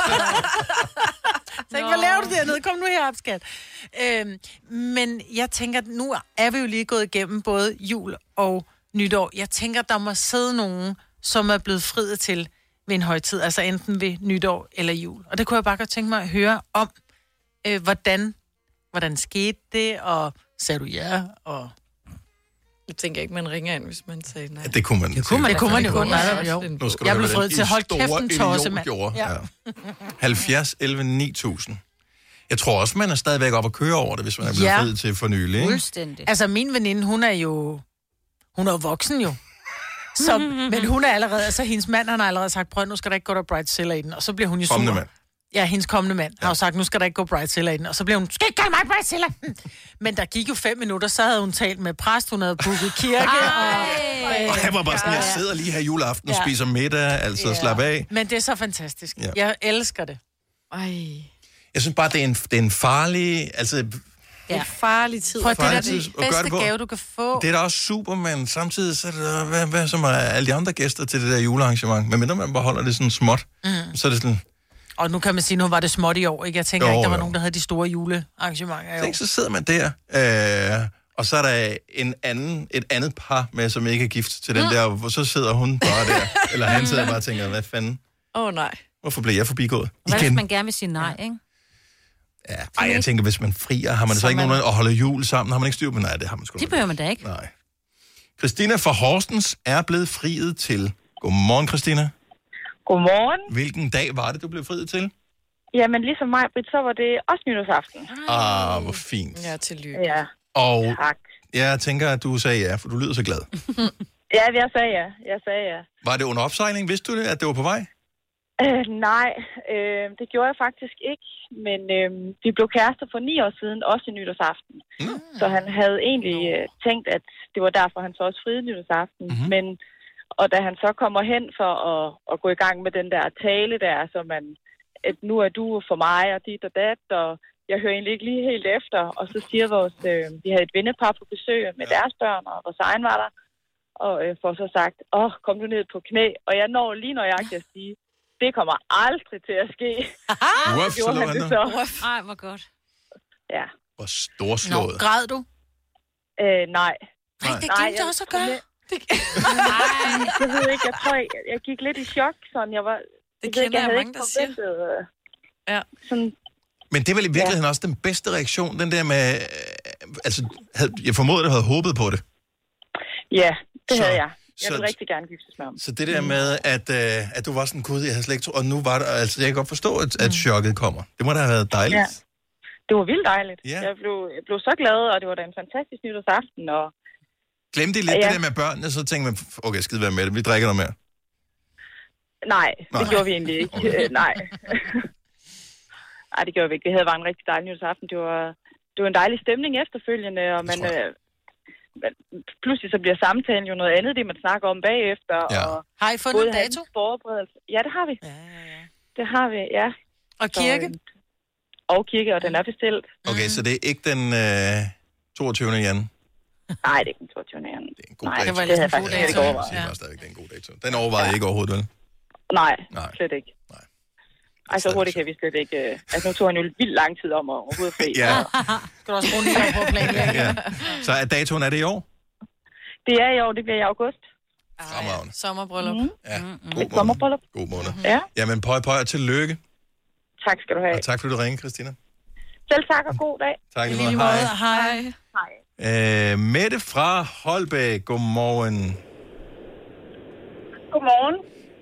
Så ikke, hvad laver du dernede? Kom nu herop, skat. Øhm, men jeg tænker, at nu er vi jo lige gået igennem både jul og nytår. Jeg tænker, der må sidde nogen, som er blevet friet til ved en højtid, altså enten ved nytår eller jul. Og det kunne jeg bare godt tænke mig at høre om, øh, hvordan, hvordan skete det, og sagde du ja, og... Jeg tænker ikke, man ringer ind, hvis man sagde nej. Det kunne man. Det kunne man, det kunne man jo Det godt. kunne man Nej, jo. Nu skal du Jeg høre, blev hvad friet den til, hold store kæft en tosse, idiot mand. gjorde. Ja. Ja. halvfjerds elleve ni tusind. Jeg tror også, man er stadigvæk op at køre over det, hvis man er blevet Ja. friet til for nylig, ikke? Fuldstændig. Altså, min veninde, hun er jo... Hun er jo voksen jo. Så, men hun er allerede... Altså, hendes mand, han har allerede sagt, prøv, nu skal der ikke gå der bridezilla i den. Og så bliver hun jo sur. Kommende mand. Ja, hendes kommende mand har jo sagt, nu skal der ikke gå bridezilla i den. Og så bliver hun, skal ikke kalde mig bridezilla. Men der gik jo fem minutter, så havde hun talt med præst, hun havde booket kirke. og, Og jeg var bare sådan, jeg sidder lige her juleaften og Ja. spiser middag, altså Ja. slap af. Men det er så fantastisk. Ja. Jeg elsker det. Ej. Jeg synes bare, det er en, det er en farlig... Altså, Det er en farlig tid. Prøv, det er da Farlig tid den at gøre bedste det på. gave, du kan få. det er da også super, men samtidig så er det da, hvad, hvad som er alle de andre gæster til det der julearrangement. Men mindre man bare holder det sådan småt, mm. så er det sådan... Og nu kan man sige, nu var det småt i år, ikke? Jeg tænker Jo, ikke, der var jo. nogen, der havde de store julearrangementer i år. Tænk, så sidder man der, øh, og så er der en anden, et andet par med, som ikke er gift til den Mm. der, hvor så sidder hun bare der, eller han sidder bare og tænker, hvad fanden, Åh oh, nej. hvorfor blev jeg forbigået? Hvad hvis Igen. man gerne vil sige nej, ikke? Ja, ej, jeg tænker, hvis man frier, har man så, Så ikke man- nogen at holde jul sammen? Har man ikke styr på? Nej, det har man sgu Det nok behøver man da ikke. Nej. Christina fra Horsens er blevet friet til. Godmorgen, Christina. Godmorgen. Hvilken dag var det, du blev friet til? Jamen, ligesom mig, Britt, så var det også nytårsaften. Ah, hvor fint. Ja, tillykke. Ja, Og tak. jeg tænker, at du sagde ja, for du lyder så glad. Ja, jeg sagde ja. Jeg sagde ja. Var det under opsejling? Vidste du det, at det var på vej? Øh, nej, øh, det gjorde jeg faktisk ikke. Men øh, vi blev kærester for ni år siden, også i nytårsaften. Mm. Så han havde egentlig øh, tænkt, at det var derfor, han så også friede nytårsaften. Mhm. Men, og da han så kommer hen for at, at gå i gang med den der tale der, så man, at nu er du for mig, og dit og dat, og jeg hører egentlig ikke lige helt efter. Og så siger vores, øh, vi havde et vennepar på besøg med deres børn, og vores egen var der. Og øh, får så sagt, åh, oh, kom du ned på knæ. Og jeg når lige nøjagtigt at sige, det kommer aldrig til at ske. Uff, så gjorde lå han han det der. så. Ej, hvor godt. Ja. Hvor Nå, storslået. græd du? Øh, nej. Nej, det glemte jeg også at gøre. Nej, jeg ved ikke, jeg tror, jeg, jeg gik lidt i chok, sådan jeg var... Det jeg ved ikke, kender jeg havde mange, ikke der siger. forventet, øh, Ja. Sådan, Men det er vel i virkeligheden også den bedste reaktion, den der med... Øh, altså, havde, jeg formoder, du havde håbet på det. ja, det Så- havde jeg. Jeg så- ville rigtig gerne giftes med ham. Så det der med, at, øh, at du var sådan, gud, jeg havde slet ikke tro, og nu var det... Altså, jeg kan godt forstå, at, at chokket kommer. Det må da have været dejligt. Ja. Det var vildt dejligt. Ja. Jeg, blev, jeg blev så glad, og det var da en fantastisk nytårsaften. Og, Glemte I lidt Ja. det der med børnene, så tænkte man, okay, skide være med det, vi drikker noget mere. nej, det Nej. gjorde vi egentlig ikke. Okay. nej. nej, det gjorde vi ikke. Vi havde bare en rigtig dejlig nytårsaften. Det var, det var en dejlig stemning efterfølgende, og man... Øh, men pludselig så bliver samtalen jo noget andet, det man snakker om bagefter. Ja. Og Har I fundet både en dato? hans forberedelse. Ja, det har vi. Ja, ja, ja. Det har vi, ja. Og kirke? Så, øh, og kirke, og den er bestilt. Okay, så det er ikke den øh, toogtyvende januar. Nej, det er ikke den toogtyvende januar. Det er en god Nej, dato. det var det lidt havde en jeg god faktisk dato. ikke Jeg overvejet. siger bare stadigvæk, det er en god dato. Den overvejede jeg ikke overhovedet, vel? Nej, Nej. slet ikke. Nej. Ej, så hurtigt kan vi slet ikke... øh, Altså, nu tog han jo vildt lang tid om at overhovedet fri. Ja. Skal du også bruge ni år på at planlægge? Ja. Så er datoen, er det i år? Det er i år, det bliver i august. Fremragende. Sommerbryllup. Mm. Ja, Et god måned. sommerbryllup. God måned. Ja, Jamen, pøj, pøj og tillykke. tak skal du have. Og tak, fordi du ringede, Christina. Selv tak og god dag. Tak I lige lige måde. måde. Hej. Hej. Øh, Mette fra Holbæk, godmorgen. Godmorgen.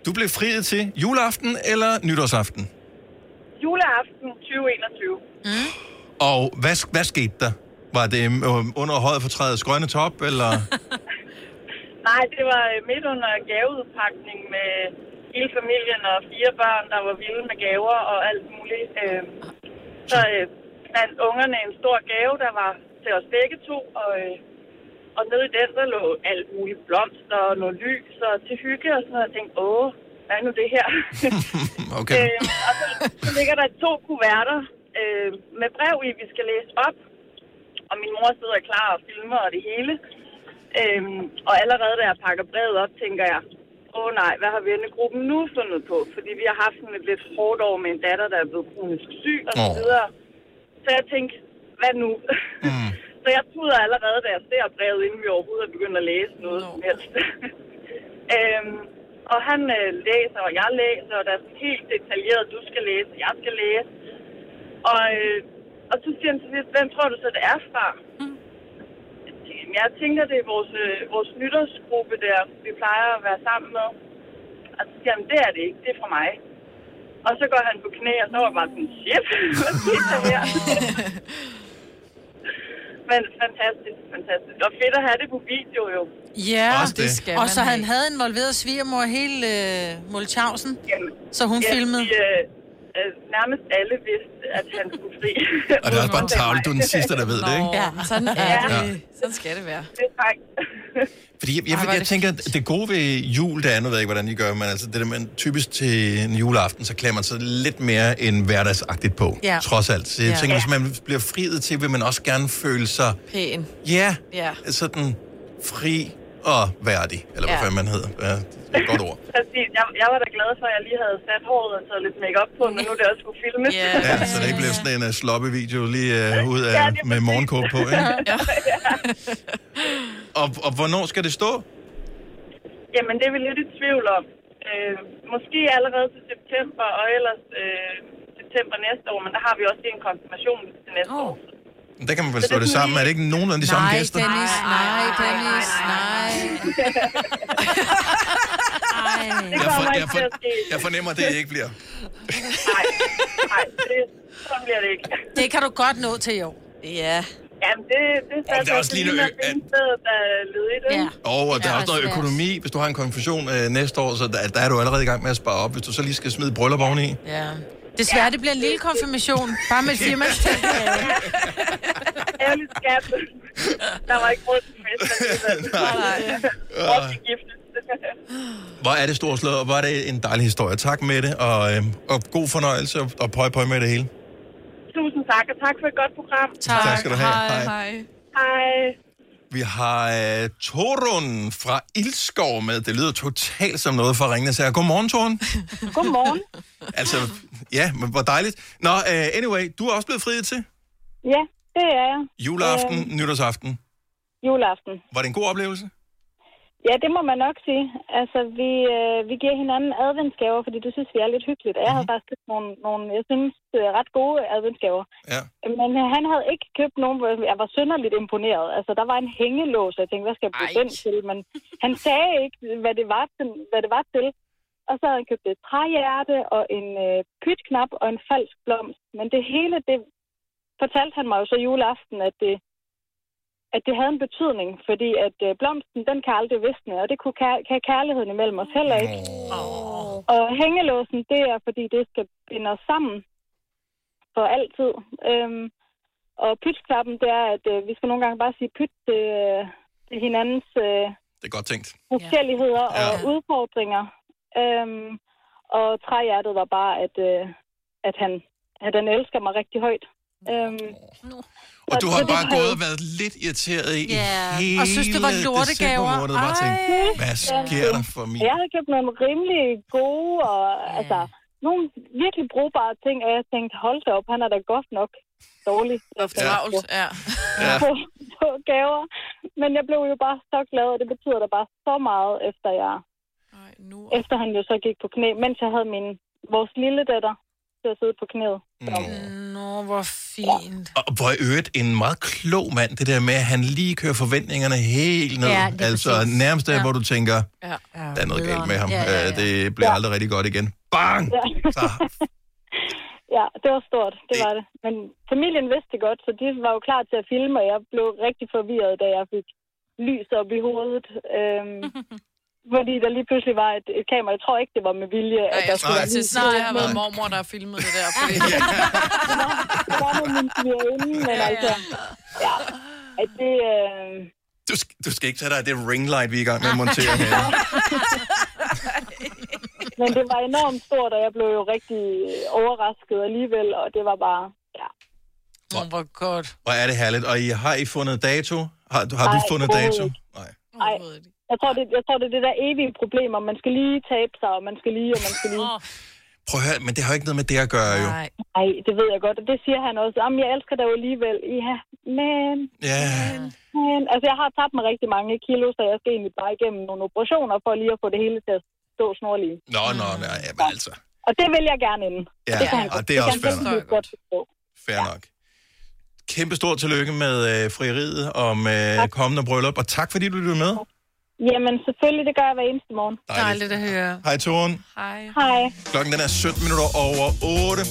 Du blev friet til juleaften eller nytårsaften? Juleaften tyve enogtyve. Mm. Og hvad, hvad skete der? Var det under højet for træets grønne top, eller? Nej, det var midt under gaveudpakning med hele familien og fire børn, der var vilde med gaver og alt muligt. Så fandt ungerne en stor gave, der var til os begge to, og, og nede i den, der lå alt muligt blomster og noget lys og til hygge og sådan noget. Jeg tænkte, åh, hvad er nu det her? Okay. øhm, og så, så ligger der to kuverter øh, med brev i, vi skal læse op. Og min mor sidder klar og filmer og det hele. Øhm, og allerede da jeg pakker brevet op, tænker jeg, åh nej, hvad har vennegruppen nu fundet på? Fordi vi har haft sådan et lidt hårdt år med en datter, der er blevet kronisk syg og så videre. Så jeg tænkte, hvad nu? Mm. Så jeg puder allerede, da jeg ser brevet, inden vi overhovedet er begyndt at læse noget som helst. øhm, og han øh, læser, og jeg læser, og der er sådan helt detaljeret, du skal læse, jeg skal læse. Og, øh, og så siger han til sidst, hvem tror du så, det er fra? Mm. Jeg tænker, det er vores, øh, vores nytårsgruppe der, vi plejer at være sammen med. Og så siger han, det er det ikke, det er fra mig. Og så går han på knæ, og så var jeg bare sådan, shit, hvad skete der her? Men fantastisk, fantastisk. Og fedt at have det på video jo. Ja, Også det. det og så han havde involveret svigermor hele øh, Moltjavsen, så hun ja, filmede. De, øh, øh, nærmest alle vidste, at han skulle fri. Og det er også bare en tavle, du er den sidste, der ved det, ikke? Ja, sådan er Ja. det. Sådan skal det være. Det er faktisk. Fordi jeg, jeg, jeg, jeg tænker, at det gode ved jul, det er, nu ved jeg ikke, hvordan I gør, men altså det der, man typisk til en juleaften, så klæder man sig lidt mere end hverdagsagtigt på, Ja. trods alt. Så jeg Ja. tænker, hvis man bliver friet til, vil man også gerne føle sig, Pæn. ja, Ja. sådan fri og værdig, eller hvad Ja. fanden man hedder. Ja, det er et godt ord. Præcis. Jeg, jeg var da glad for, at jeg lige havde sat håret og taget lidt make-up på, men nu er det også skulle filmes. Yeah. Ja, så det ikke bliver sådan en uh, sloppe video lige uh, ud af, Ja, det er med morgenkåbe på, ikke? Ja. Og, og hvornår skal det stå? Jamen, det er vi lidt i tvivl om. Øh, måske allerede til september, og ellers øh, september næste år, men der har vi også lige en konfirmation til næste oh. år. Der kan man vel slå det sammen. Er det ikke nogen af de samme Nej, gæster? Dennis, nej, Dennis, nej. Det Jeg, kommer for, ikke jeg, til for, at ske. jeg fornemmer, at det ikke bliver. Nej, nej, det, sådan bliver det ikke. Det kan du godt nå til i år. Ja. Jamen, det, det er Og der er også lige noget- et sted, der er ledigt, ikke? Ja. Og, og der er også noget økonomi. Hvis du har en konfirmation øh, næste år, så der, der er du allerede i gang med at spare op. Hvis du så lige skal smide et bryllup oveni. Ja. Desværre, det bliver en lille konfirmation. Bare med et firmandstal. Ærligt skat. Der var ikke råd til fest. Nej. Og til giftes. Hvor er det stort slået, og hvor er det en dejlig historie. Tak med det, og, øh, og god fornøjelse, og, og pøj pøj med det hele. Tusind tak, og tak for et godt program. Tak. Tak skal du have. Hej. Hej. Hej. Vi har uh, Torun fra Ildskov med. Det lyder totalt som noget fra Ringnes her. Godmorgen, Torun. Godmorgen. Altså, ja, men hvor dejligt. Nå, uh, anyway, du er også blevet friet til? Ja, det er jeg. Juleaften, Øhm, nytårsaften. Juleaften. Var det en god oplevelse? Ja, det må man nok sige. Altså, vi, øh, vi giver hinanden adventsgaver, fordi det synes vi er lidt hyggeligt. Og jeg havde faktisk købt nogle, nogle, jeg synes, øh, ret gode adventsgaver. Ja. Men øh, han havde ikke købt nogen, hvor jeg var synderligt imponeret. Altså, der var en hængelås, og jeg tænkte, hvad skal jeg bruge den til? Men han sagde ikke, hvad det var til. Hvad det var til. Og så havde han købt et træhjerte og en øh, pytknap og en falsk blomst. Men det hele, det fortalte han mig jo så juleaften, at det at det havde en betydning, fordi at øh, blomsten, den kan aldrig visne, og det kunne kær- kan kærligheden imellem os heller ikke. Oh. Og hængelåsen, det er, fordi det skal binde os sammen for altid. Øhm, og pytknappen, det er, at øh, vi skal nogle gange bare sige pyt til, øh, til hinandens øh, Det er godt tænkt. forskelligheder Ja. og udfordringer. Øhm, og træhjertet var bare, at, øh, at han at han elsker mig rigtig højt. Øhm, Og du så har det bare har- gået og været lidt irriteret i Ja. hele Og synes, det var lortegaver. december måned. Bare tænkt, hvad sker der for mig? Jeg havde købt nogle rimelig gode og yeah. altså nogle virkelig brugbare ting, og jeg tænkte, hold da op, han er da godt nok dårlig. Og travlt, ja. Ja. På, på gaver. Men jeg blev jo bare så glad, og det betyder da bare så meget, efter jeg Ej, nu... efter han jo så gik på knæ, mens jeg havde min vores lille datter til at sidde på knæet. Så, Nå, Åh, hvor fint. Og hvor i øvrigt en meget klog mand, det der med, at han lige kører forventningerne helt ned. Ja, det er altså præcis. nærmest der, Ja. hvor du tænker, Ja. der er noget galt med ham. Ja, ja, ja. Øh, Det bliver aldrig rigtig godt igen. Bang! Så, Ja, det var stort, det var det. Men familien vidste det godt, så de var jo klar til at filme, og jeg blev rigtig forvirret, da jeg fik lys op i hovedet. Øhm, fordi der lige pludselig var et, et kamera. Jeg tror ikke, det var med vilje, at Ej, der jeg skulle skulle være til lys. at sige, det har været mormor, der har filmet det der. Fordi... Det var med min svigerinde, men altså... Ja, at det... Øh... du, skal, du skal ikke tage dig af det ringlight, vi er i gang med at montere her. Men det var enormt stort, og jeg blev jo rigtig overrasket alligevel, og det var bare... Ja. Åh, oh, hvor godt. Hvor er det herligt. Og I, har I fundet dato? Har, har du Nej, fundet dato? Nej. Nej, jeg tror, det, jeg tror, det er det der evige problem, om man skal lige tabe sig, og man skal lige, og man skal lige... Prøv at høre, men det har jo ikke noget med det at gøre, jo. Nej. Nej, det ved jeg godt, og det siger han også. Jamen, jeg elsker dig jo alligevel. Ja, men... Ja. Men, altså, jeg har tabt mig rigtig mange kilo, så jeg skal egentlig bare igennem nogle operationer, for lige at få det hele til at stå snorlige. Nå, nå, nej, ja, men altså. Og det vil jeg gerne inden. Ja, det kan han og godt. det er også kan fair han nok. godt forstå. Fair ja. nok. Kæmpe stort tillykke med øh, frieriet om øh, kommende bryllup, og tak fordi du lyttede med. Jamen, selvfølgelig, det gør jeg hver eneste morgen. Dejligt. Dejligt at høre. Hej, Toren. Hej. Hej. Klokken den er sytten minutter over otte.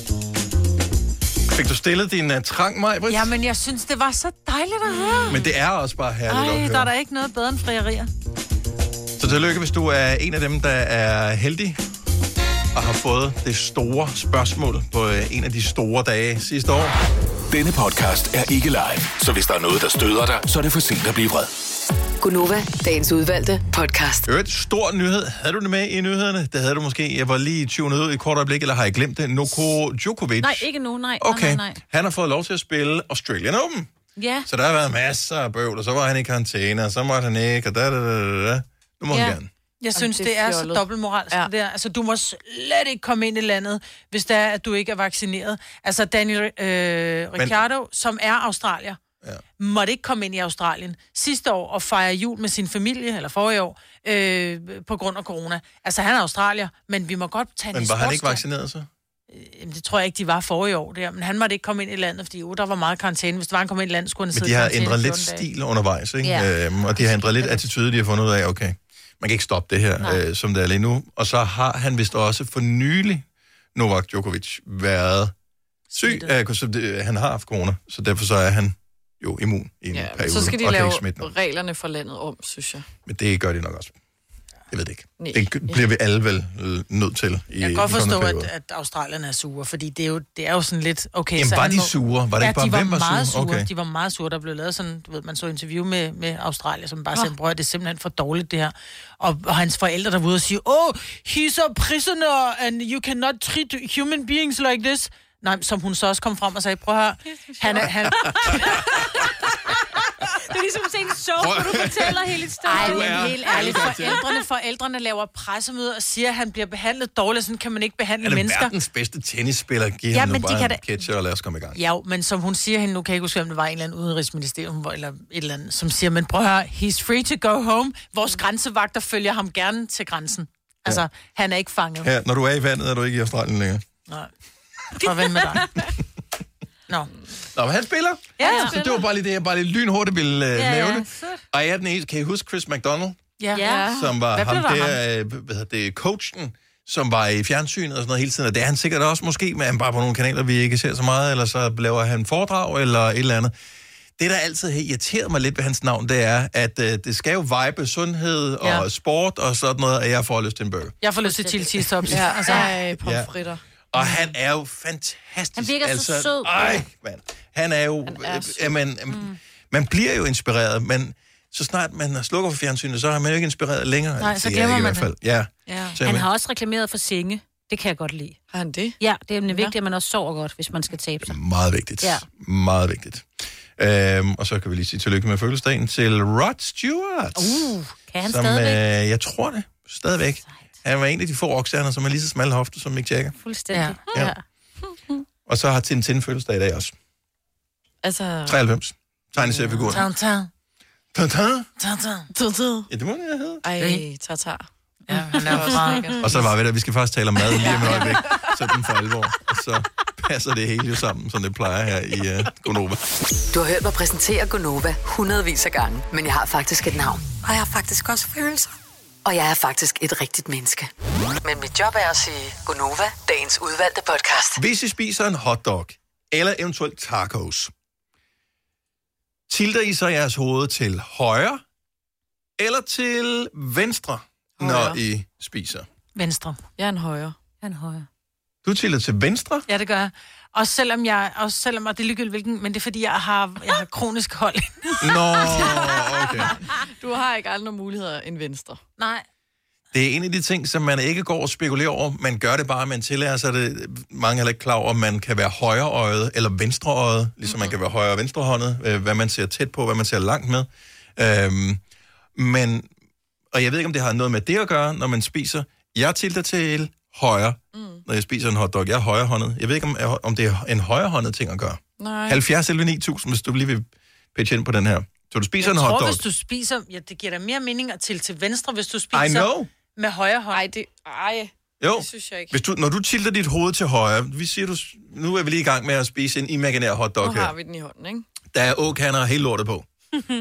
Fik du stillet din uh, trang, Maj-Brit? Ja, men jeg synes, det var så dejligt at høre. Men det er også bare herligt at Ej, høre. der er der ikke noget bedre end frierier. Så tillykke, hvis du er en af dem, der er heldig og har fået det store spørgsmål på øh, en af de store dage sidste år. Denne podcast er ikke live, så hvis der er noget, der støder dig, så er det for sent at blive vred. Gunova, dagens udvalgte podcast. Øvrigt, stor nyhed. Havde du det med i nyhederne? Det havde du måske. Jeg var lige tunet ud i et kort øjeblik, eller har jeg glemt det? Noko Djokovic. Nej, ikke nu, nej. Okay, Nej, nej, nej. han har fået lov til at spille Australian Open. Ja. Så der har været masser af bøvl, og så var han i karantæne, og så måtte han ikke, og da, da, da, da, da. Nu må Ja. han gerne. Jeg synes, det det er er, det er så fjollet. dobbeltmoralsk, ja. det der. Altså, du må slet ikke komme ind i landet, hvis det er, at du ikke er vaccineret. Altså, Daniel øh, Ricciardo, Men... som er australier, ja. måtte ikke komme ind i Australien sidste år og fejre jul med sin familie, eller forrige år, øh, på grund af corona. Altså, han er australier, men vi må godt tage Men en var han ikke sportsdag. vaccineret så? Jamen, det tror jeg ikke, de var forrige år der, men han måtte ikke komme ind i landet, fordi jo, der var meget karantæne. Hvis der var, han kom ind i landet, skulle han Men sidde de i har karantæne ændret i lidt fjorten dage. stil undervejs, ikke? Ja. Øhm, og de har ændret lidt attitude, de har fundet ud af, okay, man kan ikke stoppe det her, øh, som det er lige nu. Og så har han vist også for nylig, Novak Djokovic, været syg. Af, så det, han har haft corona, så derfor så er han jo immun i en Ja, periode. så skal de og kan lave ikke smitte nogen. reglerne for landet om, synes jeg. Men det gør de nok også. Jeg ved det ikke. Nej. Det bliver vi alle vel øh, nødt til. I Jeg kan godt den kommende forstå, at, periode. at australierne er sure, fordi det er jo, det er jo sådan lidt... Okay, Jamen, så var han de må- sure? Var det ja, ikke bare, de var hvem var meget sure? sure. Okay. De var meget sure. Der blev lavet sådan, du ved, man så interview med, med Australien, som bare Nå. sagde, bror, det er simpelthen for dårligt, det her. Og, og hans forældre, der var ude og sige, oh, he's a prisoner, and you cannot treat human beings like this. Nej, som hun så også kom frem og sagde, prøv at høre, han er... Han... Det er ligesom at se en soap, hvor du fortæller hele historien. Ej, Du men er helt ærligt, helt irriterende. forældrene, forældrene laver pressemøder og siger, at han bliver behandlet dårligt, sådan kan man ikke behandle Han er mennesker. verdens bedste tennisspiller. Giv Ja, ham nu men de bare kan en da- catcher, og lad os komme i gang. Ja, jo, men som hun siger hende, nu kan jeg ikke huske, om det var en eller anden udenrigsministerium, hvor- eller et eller andet, som siger, men prøv at høre, he's free to go home. Vores grænsevagter følger ham gerne til grænsen. Altså, ja. han er ikke fanget. Her, når du er i vandet, er du ikke i Australien længere. Nej. Farvel med dig. Nå. Nå, men han spiller. Ja, han Så spiller. det var bare lige det, jeg bare lige lynhurtigt ville uh, Ja, ja, nævne. sødt. Og jeg er den eneste, kan I huske Chris McDonald? Ja. ja. Som var Hvad ham blev der der, af øh, hvad hedder det, coachen, som var i fjernsynet og sådan noget hele tiden. Og det er han sikkert også måske, men han bare på nogle kanaler, vi ikke ser så meget, eller så laver han foredrag eller et eller andet. Det, der altid har irriteret mig lidt ved hans navn, det er, at øh, det skal jo vibe sundhed og Ja. sport og sådan noget, at jeg får lyst til en burger. Jeg får lyst til chili cheese tops. Ja, Altså, ej, pomfritter. Og han er jo fantastisk. Han virker så altså, sød. Ej, mand. Han er jo... Han er øh, sød. øh, man, mm. man bliver jo inspireret, men så snart man slukker for fjernsynet, så er man jo ikke inspireret længere. Nej, så Det er glemmer jeg i man hvert fald. Ja. ja. Så Han jeg- har også reklameret for senge. Det kan jeg godt lide. Har han det? Ja, det er nemlig vigtigt, at man også sover godt, hvis man skal tabe sig. Meget vigtigt. Ja. Meget vigtigt. Øhm, og så kan vi lige sige tillykke med fødselsdagen til Rod Stewart. Uh, kan han som, stadigvæk? Øh, jeg tror det. Stadigvæk. Han var en af de få rockstjerner, som er lige så smalle hofte som Mick Jagger. Fuldstændig. Ja. Ja. Og så har Tintin fødselsdag i dag også. Altså... treoghalvfems. Tegneseriefiguren. Tantan. Tantan. Tantan. Tantan. Ja, det må det hedde. Ej, tartar. Ja, han er også meget. Og så var vi der, vi skal faktisk tale om mad lige om et øjeblik, så den for alvor. Og så passer det hele jo sammen, som det plejer her i uh, Gonova. Du har hørt mig præsentere Gonova hundredvis af gange, men jeg har faktisk et navn. Og jeg har faktisk også følelser. Og jeg er faktisk et rigtigt menneske. Men mit job er at sige Gonova, dagens udvalgte podcast. Hvis I spiser en hotdog, eller eventuelt tacos, tilter I så jeres hoved til højre, eller til venstre, højre. Når I spiser? Venstre. Jeg er en højre. Jeg er en højre. Du tilter til venstre? Ja, det gør jeg. Også selvom jeg, også selvom, og det er ligegyldigt hvilken, men det er fordi, jeg har, jeg har kronisk hold. Nå, okay. Du har ikke andre muligheder end venstre. Nej. Det er en af de ting, som man ikke går og spekulerer over. Man gør det bare, man tillærer sig det. Mange er heller ikke klar over, om man kan være højreøjet eller venstreøjet, ligesom mm-hmm. man kan være højre- og venstrehåndet, hvad man ser tæt på, hvad man ser langt med. Øhm, men, og jeg ved ikke, om det har noget med det at gøre, når man spiser. Jeg tilter til højre, mm. når jeg spiser en hotdog. Jeg er højrehåndet. Jeg ved ikke, om, om det er en højrehåndet ting at gøre. Nej. halvfjerds elleve ni tusind, hvis du lige vil pitche ind på den her. Så du spiser jeg en tror, hotdog. hvis du spiser, ja, det giver dig mere mening at til til venstre, hvis du spiser I know. med højre hånd. Ej, det, ej, Jo, det synes jeg ikke. hvis du, når du tilter dit hoved til højre, vi siger, du, nu er vi lige i gang med at spise en imaginær hotdog Nu her. har vi den i hånden, ikke? Der er åkander og helt lortet på.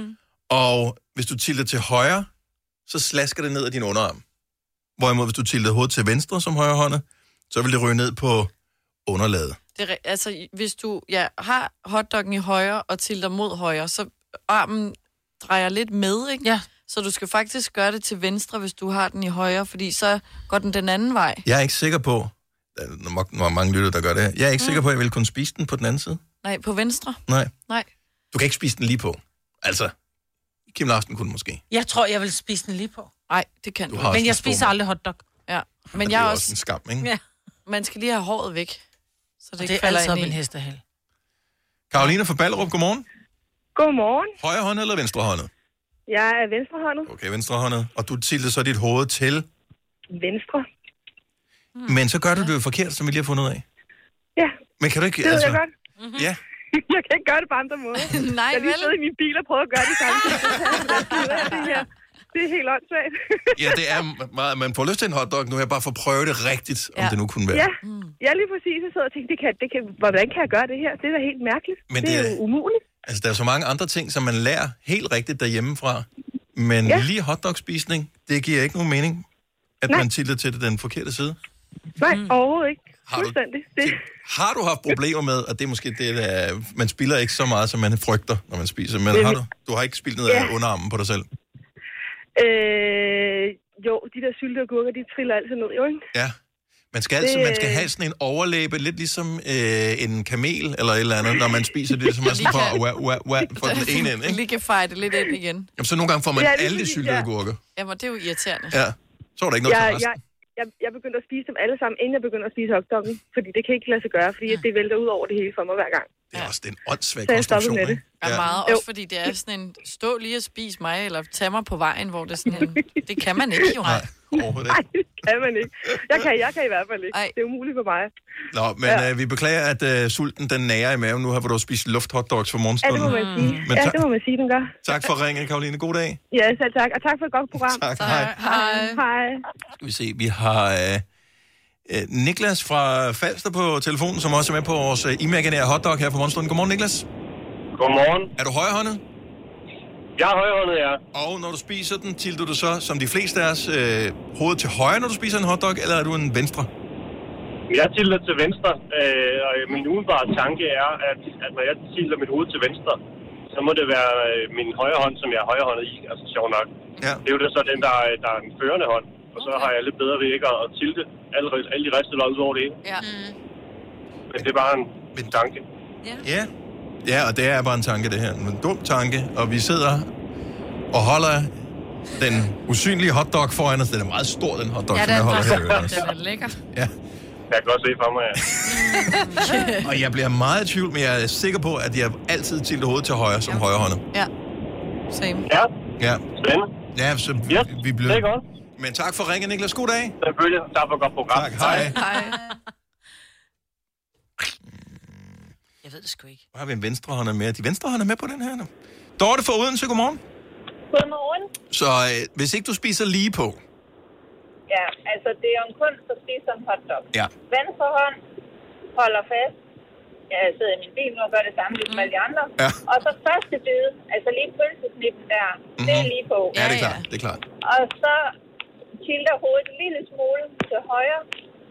Og hvis du tilter til højre, så slasker det ned ad din underarm. Hvorimod, hvis du tilter hovedet til venstre som højrehåndet, så vil det ryge ned på underlaget. Det er, altså, hvis du ja, har hotdoggen i højre og tilter mod højre, så armen drejer lidt med, ikke? Ja. Så du skal faktisk gøre det til venstre, hvis du har den i højre, fordi så går den den anden vej. Jeg er ikke sikker på, der er mange lytter, der gør det her. Jeg er ikke mm. sikker på, at jeg vil kunne spise den på den anden side. Nej, på venstre? Nej. Nej. Du kan ikke spise den lige på. Altså, Kim Larsen kunne måske. Jeg tror, jeg vil spise den lige på. Nej, det kan du. du. Men jeg spiser aldrig hotdog. Ja, men det jeg er er også en skam, ikke? Ja. Man skal lige have håret væk, så det, det ikke er falder altid ind op i. en hestehæl. Karoline fra Ballerup, godmorgen. Godmorgen. Højrehåndet eller venstrehåndet? Jeg er venstrehåndet. Okay, venstrehåndet. Og du tilter så dit hoved til? Venstre. Hmm. Men så gør du det jo forkert, som vi lige har fundet ud af. Ja. Men kan du ikke... Det altså... ved jeg godt. Mm-hmm. Ja. Jeg kan ikke gøre det på andre måder. Nej, jeg har lige siddet i min bil og prøvet at gøre det samme. det, her. det er helt åndssvagt. Ja, det er meget... Man får lyst til en hotdog nu, jeg bare får prøve det rigtigt, om ja. det nu kunne være. Ja, ja lige præcis. Jeg sad og tænkte, det kan, det kan, hvordan kan jeg gøre det her? Det er da helt mærkeligt. Men det, det er jo umuligt. Altså, der er så mange andre ting, som man lærer helt rigtigt derhjemmefra. Men ja. lige hotdogspisning, det giver ikke nogen mening, at Nej. man tilter til det den forkerte side. Nej, mm. overhovedet ikke. Har du, det. har du haft problemer med, og det er måske det, der, man spilder ikke så meget, som man frygter, når man spiser, men det, har du, du har ikke spildt ned ja. af underarmen på dig selv? Øh, jo, de der syltede agurker, de triller altid ned, jo ikke? Ja. Man skal altid, det, man skal have sådan en overlæbe, lidt ligesom øh, en kamel eller et eller andet, når man spiser det, som er sådan for, wah, wah, wah, for den ene ende, ikke? Lige kan feje det lidt ind igen. Jamen, så nogle gange får man ja, alle de syltede ja. agurker. Jamen, det er jo irriterende. Ja, så er der ikke noget ja, til resten. Ja. Jeg, jeg begyndte at spise dem alle sammen, inden jeg begyndte at spise hotdoggen, fordi det kan ikke lade sig gøre, fordi ja. det vælter ud over det hele for mig hver gang. Det er også den åndssvag konstruktion, ikke? Ja, meget, også fordi det er sådan en, stå lige og spise mig, eller tage mig på vejen, hvor det er sådan en, det kan man ikke jo. Nej, overhovedet ikke. Nej, det kan man ikke. Jeg kan, jeg kan i hvert fald ikke. Ej. Det er umuligt for mig. Nå, men ja. øh, vi beklager, at øh, sulten den nærer i maven nu her, hvor du har spist lufthotdogs for morgenstunden. Ja, det må man sige. Men ja, det må man sige, den gør. Tak for ringen, Karoline. God dag. Ja, selv tak. Og tak for et godt program. Tak, hej. Hej. Hej. Skal vi se, vi har... Øh, Niklas fra Falster på telefonen, som også er med på vores uh, imaginære hotdog her på morgenstunden. Godmorgen, Niklas. Godmorgen. Er du højrehåndet? Jeg er højrehåndet, ja. Og når du spiser den, tilter du så, som de fleste af os, øh, hovedet til højre, når du spiser en hotdog, eller er du en venstre? Jeg tilter til venstre, øh, og min umiddelbare tanke er, at, at når jeg tilter mit hoved til venstre, så må det være øh, min højre hånd, som jeg er højrehåndet i, altså sjov nok. Ja. Det er jo det, så den, der, der er den førende hånd. Og så har jeg lidt bedre ved ikke at tilte alle, alle de reste ud over det ene. Ja. Men det er bare en, en tanke. Ja. ja. Ja, og det er bare en tanke, det her. En dum tanke, og vi sidder og holder den usynlige hotdog foran os. Den er meget stor, den hotdog, ja, som jeg holder her. Den er lækker. Ja. Jeg kan godt se for mig, ja. Og jeg bliver meget i tvivl, men jeg er sikker på, at jeg altid tilter hovedet til højre som ja. højrehåndet. Ja. Same. Ja. Ja. Spændende. Ja, så vi, yes. vi blev... Det er godt. Men tak for ringen, Niklas. God dag. Selvfølgelig. Tak for et godt program. Tak. Hej. Hej. Jeg ved det sgu ikke. Hvor har vi en venstrehånd med? De venstrehånd er med på den her nu. Dorte fra Odense, godmorgen. Godmorgen. Så øh, hvis ikke du spiser lige på... Ja, altså det er jo en kunst at spise en hotdog. Ja. Venstre hånd holder fast, jeg sidder i min bil nu og gør det samme, ligesom alle de andre. Ja. Og så første bid, altså lige pølsesnippen der, mm-hmm. det er lige på. Ja, det er klart. Det er klart. Og så tilter hovedet en lille smule til højre.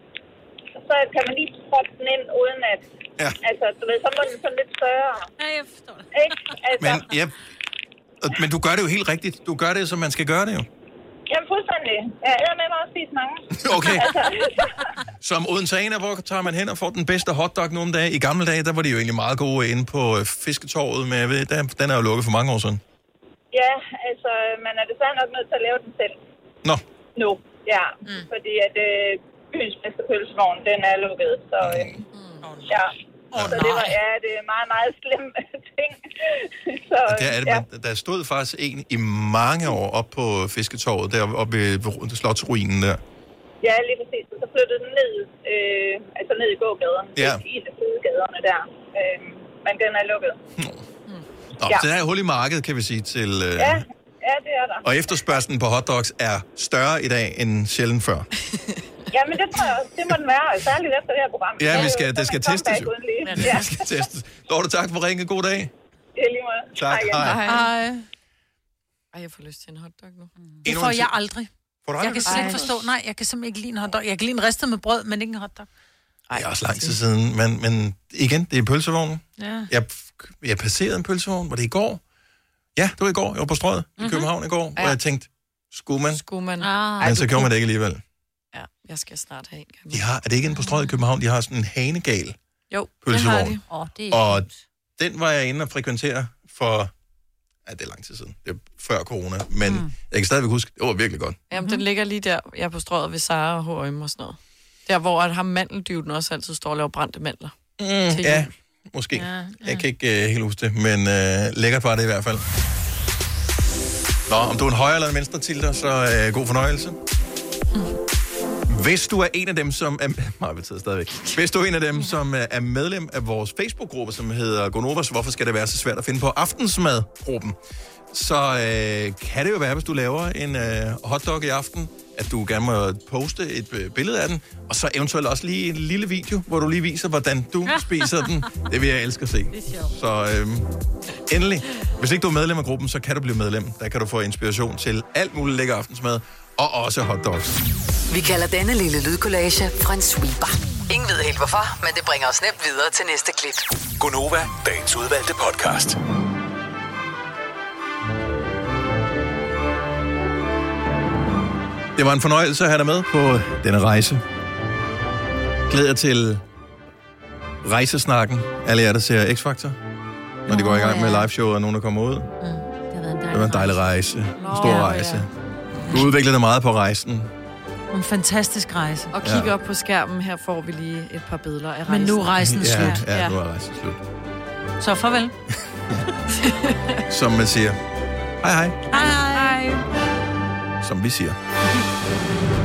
Så kan man lige proppe den ind, uden at... Ja. Altså, du ved, så må den sådan lidt større. Ja, jeg forstår det. Ikke? Altså, Men, ja, men du gør det jo helt rigtigt. Du gør det, som man skal gøre det jo. Jamen, fuldstændig. Jeg er med mig at spise mange. Okay. Altså, Som Odenseaner, hvor tager man hen og får den bedste hotdog nogle dage. I gamle dage, der var de jo egentlig meget gode inde på øh, Fisketorvet, men jeg ved, der, den er jo lukket for mange år siden. ja, altså, man er desværre nok nødt til at lave den selv. Nå. Nu, ja. Mm. Fordi at øh, byens bedste pølsevogn, den er lukket. Så øh, ja. Oh, så det var, ja, det er meget, meget slem ting. så, Der, er det, ja. man, der stod faktisk en i mange år op på Fisketorvet, deroppe ved, ved Slotsruinen der. Ja, lige præcis. Så flyttede den ned, øh, altså ned i gågaden. Ja. I de sidegaderne der. Øh, men den er lukket. Nå, ja. Så der er hul i markedet, kan vi sige, til... Øh, Ja, ja, det er der. Og efterspørgslen på hotdogs er større i dag end sjældent før. Ja, men det tror jeg også. Det må den være, særligt efter det her program. Ja, Det vi er skal, jo det skal sådan en testes jo. comeback uden lige. Ja. Det skal testes. Dorte, tak for ringen. God dag. Det er lige måde. Tak, hej. Hej. Ej, jeg får lyst til en hotdog nu. Det får jeg aldrig. Får du Jeg aldrig? kan slet ikke forstå, nej, jeg kan simpelthen ikke lide en hotdog. Jeg kan lide en ristet med brød, men ikke en hotdog. Det er også lang tid siden, men, men igen, det er pølsevognen. Ja. Jeg, jeg passerede en pølsevogn, var det i går? Ja, det var i går. Jeg var på Strøget i Mhm. København i går, Ja. hvor jeg tænkte, skulle man? Skulle man? Ah. Men så gjorde man det ikke alligevel. Ja, jeg skal snart have en. De har, er det ikke inde på Strøget i København? De har sådan en hanegal Jo, pølsevogn. det har de. Åh, det er Og den var jeg inde og frekventere for, ja, det er lang tid siden. Det er før corona. Men mm. jeg kan stadigvæk huske, det var virkelig godt. Jamen, den ligger lige der, jeg er på Strøget ved Sara og H og M og sådan noget. Der, hvor at ham mandeldyven også altid står og laver brændte mandler. Mm, Til ja, jul. måske. Ja, Ja, ja. Jeg kan ikke uh, helt huske det, men uh, lækkert var det i hvert fald. Nå, om du er en højre eller en venstre tilter, så uh, god fornøjelse. Hvis du er en af dem, som er... Nej, vi tager stadigvæk. Hvis du er en af dem, som er medlem af vores Facebook-gruppe, som hedder Gonovas, hvorfor skal det være så svært at finde på aftensmadgruppen, så øh, kan det jo være, hvis du laver en øh, hotdog i aften, at du gerne må poste et øh, billede af den, og så eventuelt også lige en lille video, hvor du lige viser, hvordan du spiser den. Det vil jeg elske at se. Så øh, endelig, hvis ikke du er medlem af gruppen, så kan du blive medlem. Der kan du få inspiration til alt muligt lækker aftensmad, og også hotdogs. Vi kalder denne lille lydkollage en sweeper. Ingen ved helt hvorfor, men det bringer os nemt videre til næste klip. Gonova, dagens udvalgte podcast. Det var en fornøjelse at have dig med på denne rejse. Glæder til rejsesnakken. Alle jer, der ser X-Factor, når de går i gang med liveshow, og nogen, der kommer ud. Det var en dejlig rejse. En stor Ja, rejse. Du udviklede dig meget på rejsen. En fantastisk rejse. Og kig ja. op på skærmen, her får vi lige et par billeder af rejsen. Men nu er rejsen Ja, slut. ja, nu er rejsen slut. Så farvel. Som man siger. Hej hej. Hej hej. Som vi siger.